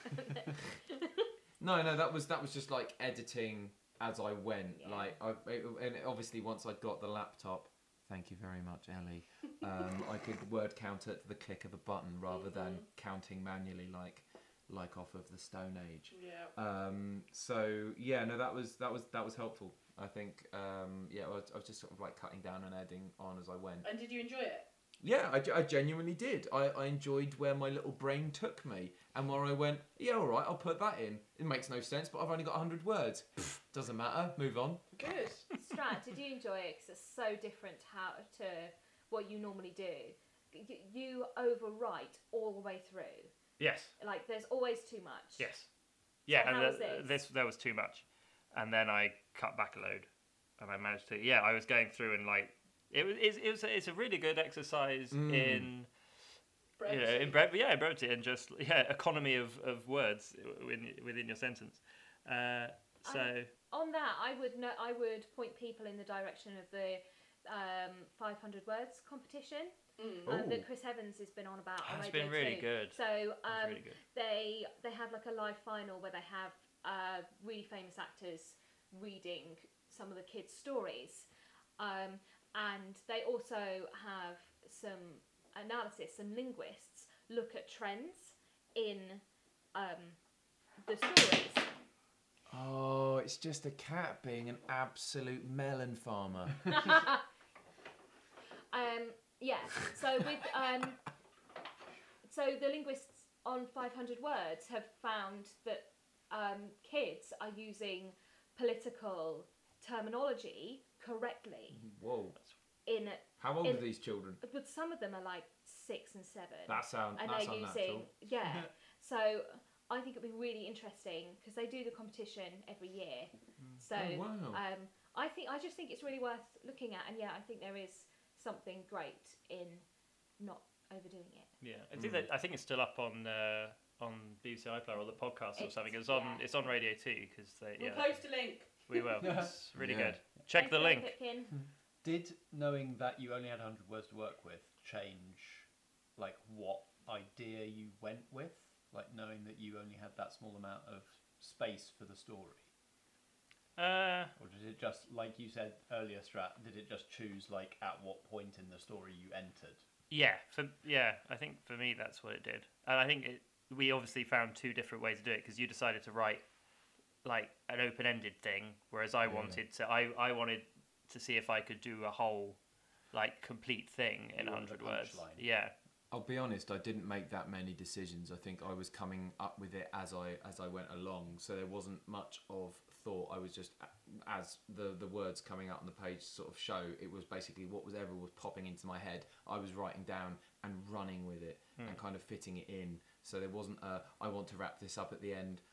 Speaker 5: No, no, that was that was just like editing as I went.
Speaker 3: Yeah.
Speaker 5: Like, I, it, and obviously once I got the laptop, thank you very much, Ellie. Um, I could word count at the click of a button rather than counting manually, like like off of the Stone Age.
Speaker 2: Yeah.
Speaker 5: Um, so yeah, no, that was that was that was helpful. I think um, yeah, I was, I was just sort of like cutting down and adding on as I went.
Speaker 2: And did you enjoy it?
Speaker 5: Yeah, I, I genuinely did. I, I enjoyed where my little brain took me and where I went, yeah, all right, I'll put that in. It makes no sense, but I've only got one hundred words. Pfft, doesn't matter. Move on.
Speaker 2: Good.
Speaker 3: Strat, did you enjoy it? Because it's so different how to what you normally do. You, you overwrite all the way through.
Speaker 4: yes,
Speaker 3: Like, there's always too much.
Speaker 4: yes, yeah.
Speaker 3: So
Speaker 4: and
Speaker 3: how
Speaker 4: the,
Speaker 3: was this?
Speaker 4: this there was too much, and then I cut back a load, and I managed to. Yeah, I was going through and like it was. It's, it was. It's a really good exercise
Speaker 5: Mm.
Speaker 4: in. You know,
Speaker 2: Brevity.
Speaker 4: in brev- yeah, brevity and just yeah, economy of, of words within within your sentence. Uh, so
Speaker 3: On that, I would no, I would point people in the direction of the um, five hundred words competition
Speaker 2: Mm.
Speaker 3: um,
Speaker 5: Ooh.
Speaker 3: that Chris Evans has been on about. on
Speaker 4: That's
Speaker 3: Radio
Speaker 4: been really
Speaker 3: two.
Speaker 4: good.
Speaker 3: So
Speaker 4: That's
Speaker 3: um,
Speaker 4: really good.
Speaker 3: they they have like a live final where they have uh, really famous actors reading some of the kids' stories, um, and they also have some analysis. Some linguists look at trends in um, the stories.
Speaker 5: Oh, it's just a cat being an absolute melon farmer.
Speaker 3: Um, yeah. So with um, so the linguists on five hundred words have found that um, kids are using political terminology correctly
Speaker 5: Whoa.
Speaker 3: in,
Speaker 5: How old
Speaker 3: In-
Speaker 5: are these children?
Speaker 3: but some of them are like six and seven,
Speaker 5: That sounds
Speaker 3: and
Speaker 5: that's
Speaker 3: they're
Speaker 5: unnatural.
Speaker 3: using yeah. So I think it'd be really interesting because they do the competition every year. So
Speaker 5: Oh, wow.
Speaker 3: um, I think I just think it's really worth looking at, and yeah, I think there is something great in not overdoing it.
Speaker 4: yeah, I think that I think it's still up on uh, on B B C iPlayer or the podcast or
Speaker 3: It's-
Speaker 4: something. It's on
Speaker 3: yeah.
Speaker 4: it's on Radio Two because they
Speaker 2: We'll
Speaker 4: yeah
Speaker 2: post a link.
Speaker 4: we will. It's really
Speaker 5: Yeah.
Speaker 4: good. Check the
Speaker 3: Thanks,
Speaker 4: link.
Speaker 3: Pipkin.
Speaker 6: Did knowing that you only had one hundred words to work with change like what idea you went with? Like knowing that you only had that small amount of space for the story?
Speaker 4: Uh,
Speaker 6: Or did it just, like you said earlier, Strat, did it just choose like at what point in the story you entered?
Speaker 4: yeah, for yeah, I think for me that's what it did, and I think it, we obviously found two different ways to do it because you decided to write like an open-ended thing, whereas I wanted to I I wanted to see if I could do a whole like complete thing in
Speaker 6: You
Speaker 4: a
Speaker 6: wanted a
Speaker 4: hundred words.
Speaker 6: punchline.
Speaker 4: Yeah,
Speaker 5: I'll be honest, I didn't make that many decisions. I think I was coming up with it as I as I went along, so there wasn't much of thought. I was just as the the words coming out on the page sort of show, it was basically what was ever was popping into my head. I was writing down and running with it and kind of fitting it in. So there wasn't a I want to wrap this up at the end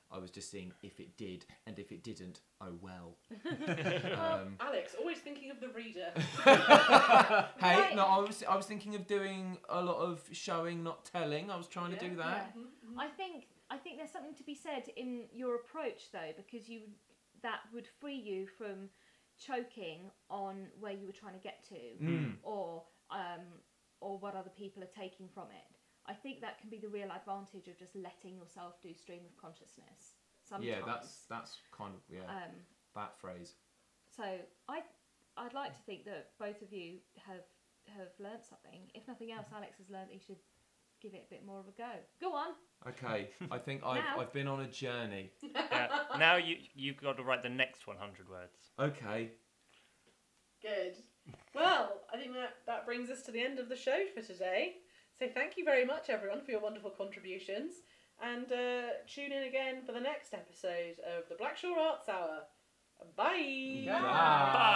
Speaker 5: I was just seeing if it did, and if it didn't, oh well.
Speaker 2: Well,
Speaker 5: um,
Speaker 2: Alex, always thinking of the reader.
Speaker 5: hey,
Speaker 3: Right.
Speaker 5: no, I was I was thinking of doing a lot of showing, not telling. I was trying to
Speaker 2: Yeah.
Speaker 5: do that.
Speaker 3: Yeah. I think I think there's something to be said in your approach though, because you that would free you from choking on where you were trying to get to,
Speaker 5: Mm.
Speaker 3: or um, or what other people are taking from it. I think that can be the real advantage of just letting yourself do stream of consciousness. Sometimes.
Speaker 5: Yeah, that's that's kind of yeah
Speaker 3: Um,
Speaker 5: that phrase.
Speaker 3: so I I'd like to think that both of you have have learnt something. If nothing else, Alex has learnt that you should give it a bit more of a go. Go on.
Speaker 5: Okay, I think I've
Speaker 3: Now-
Speaker 5: I've been on a journey.
Speaker 8: Yeah. Now you you've got to write the next one hundred words.
Speaker 5: Okay.
Speaker 2: Good. Well, I think that, that brings us to the end of the show for today. So thank you very much, everyone, for your wonderful contributions. And uh, tune in again for the next episode of the Blackshaw Arts Hour. Bye!
Speaker 5: Bye.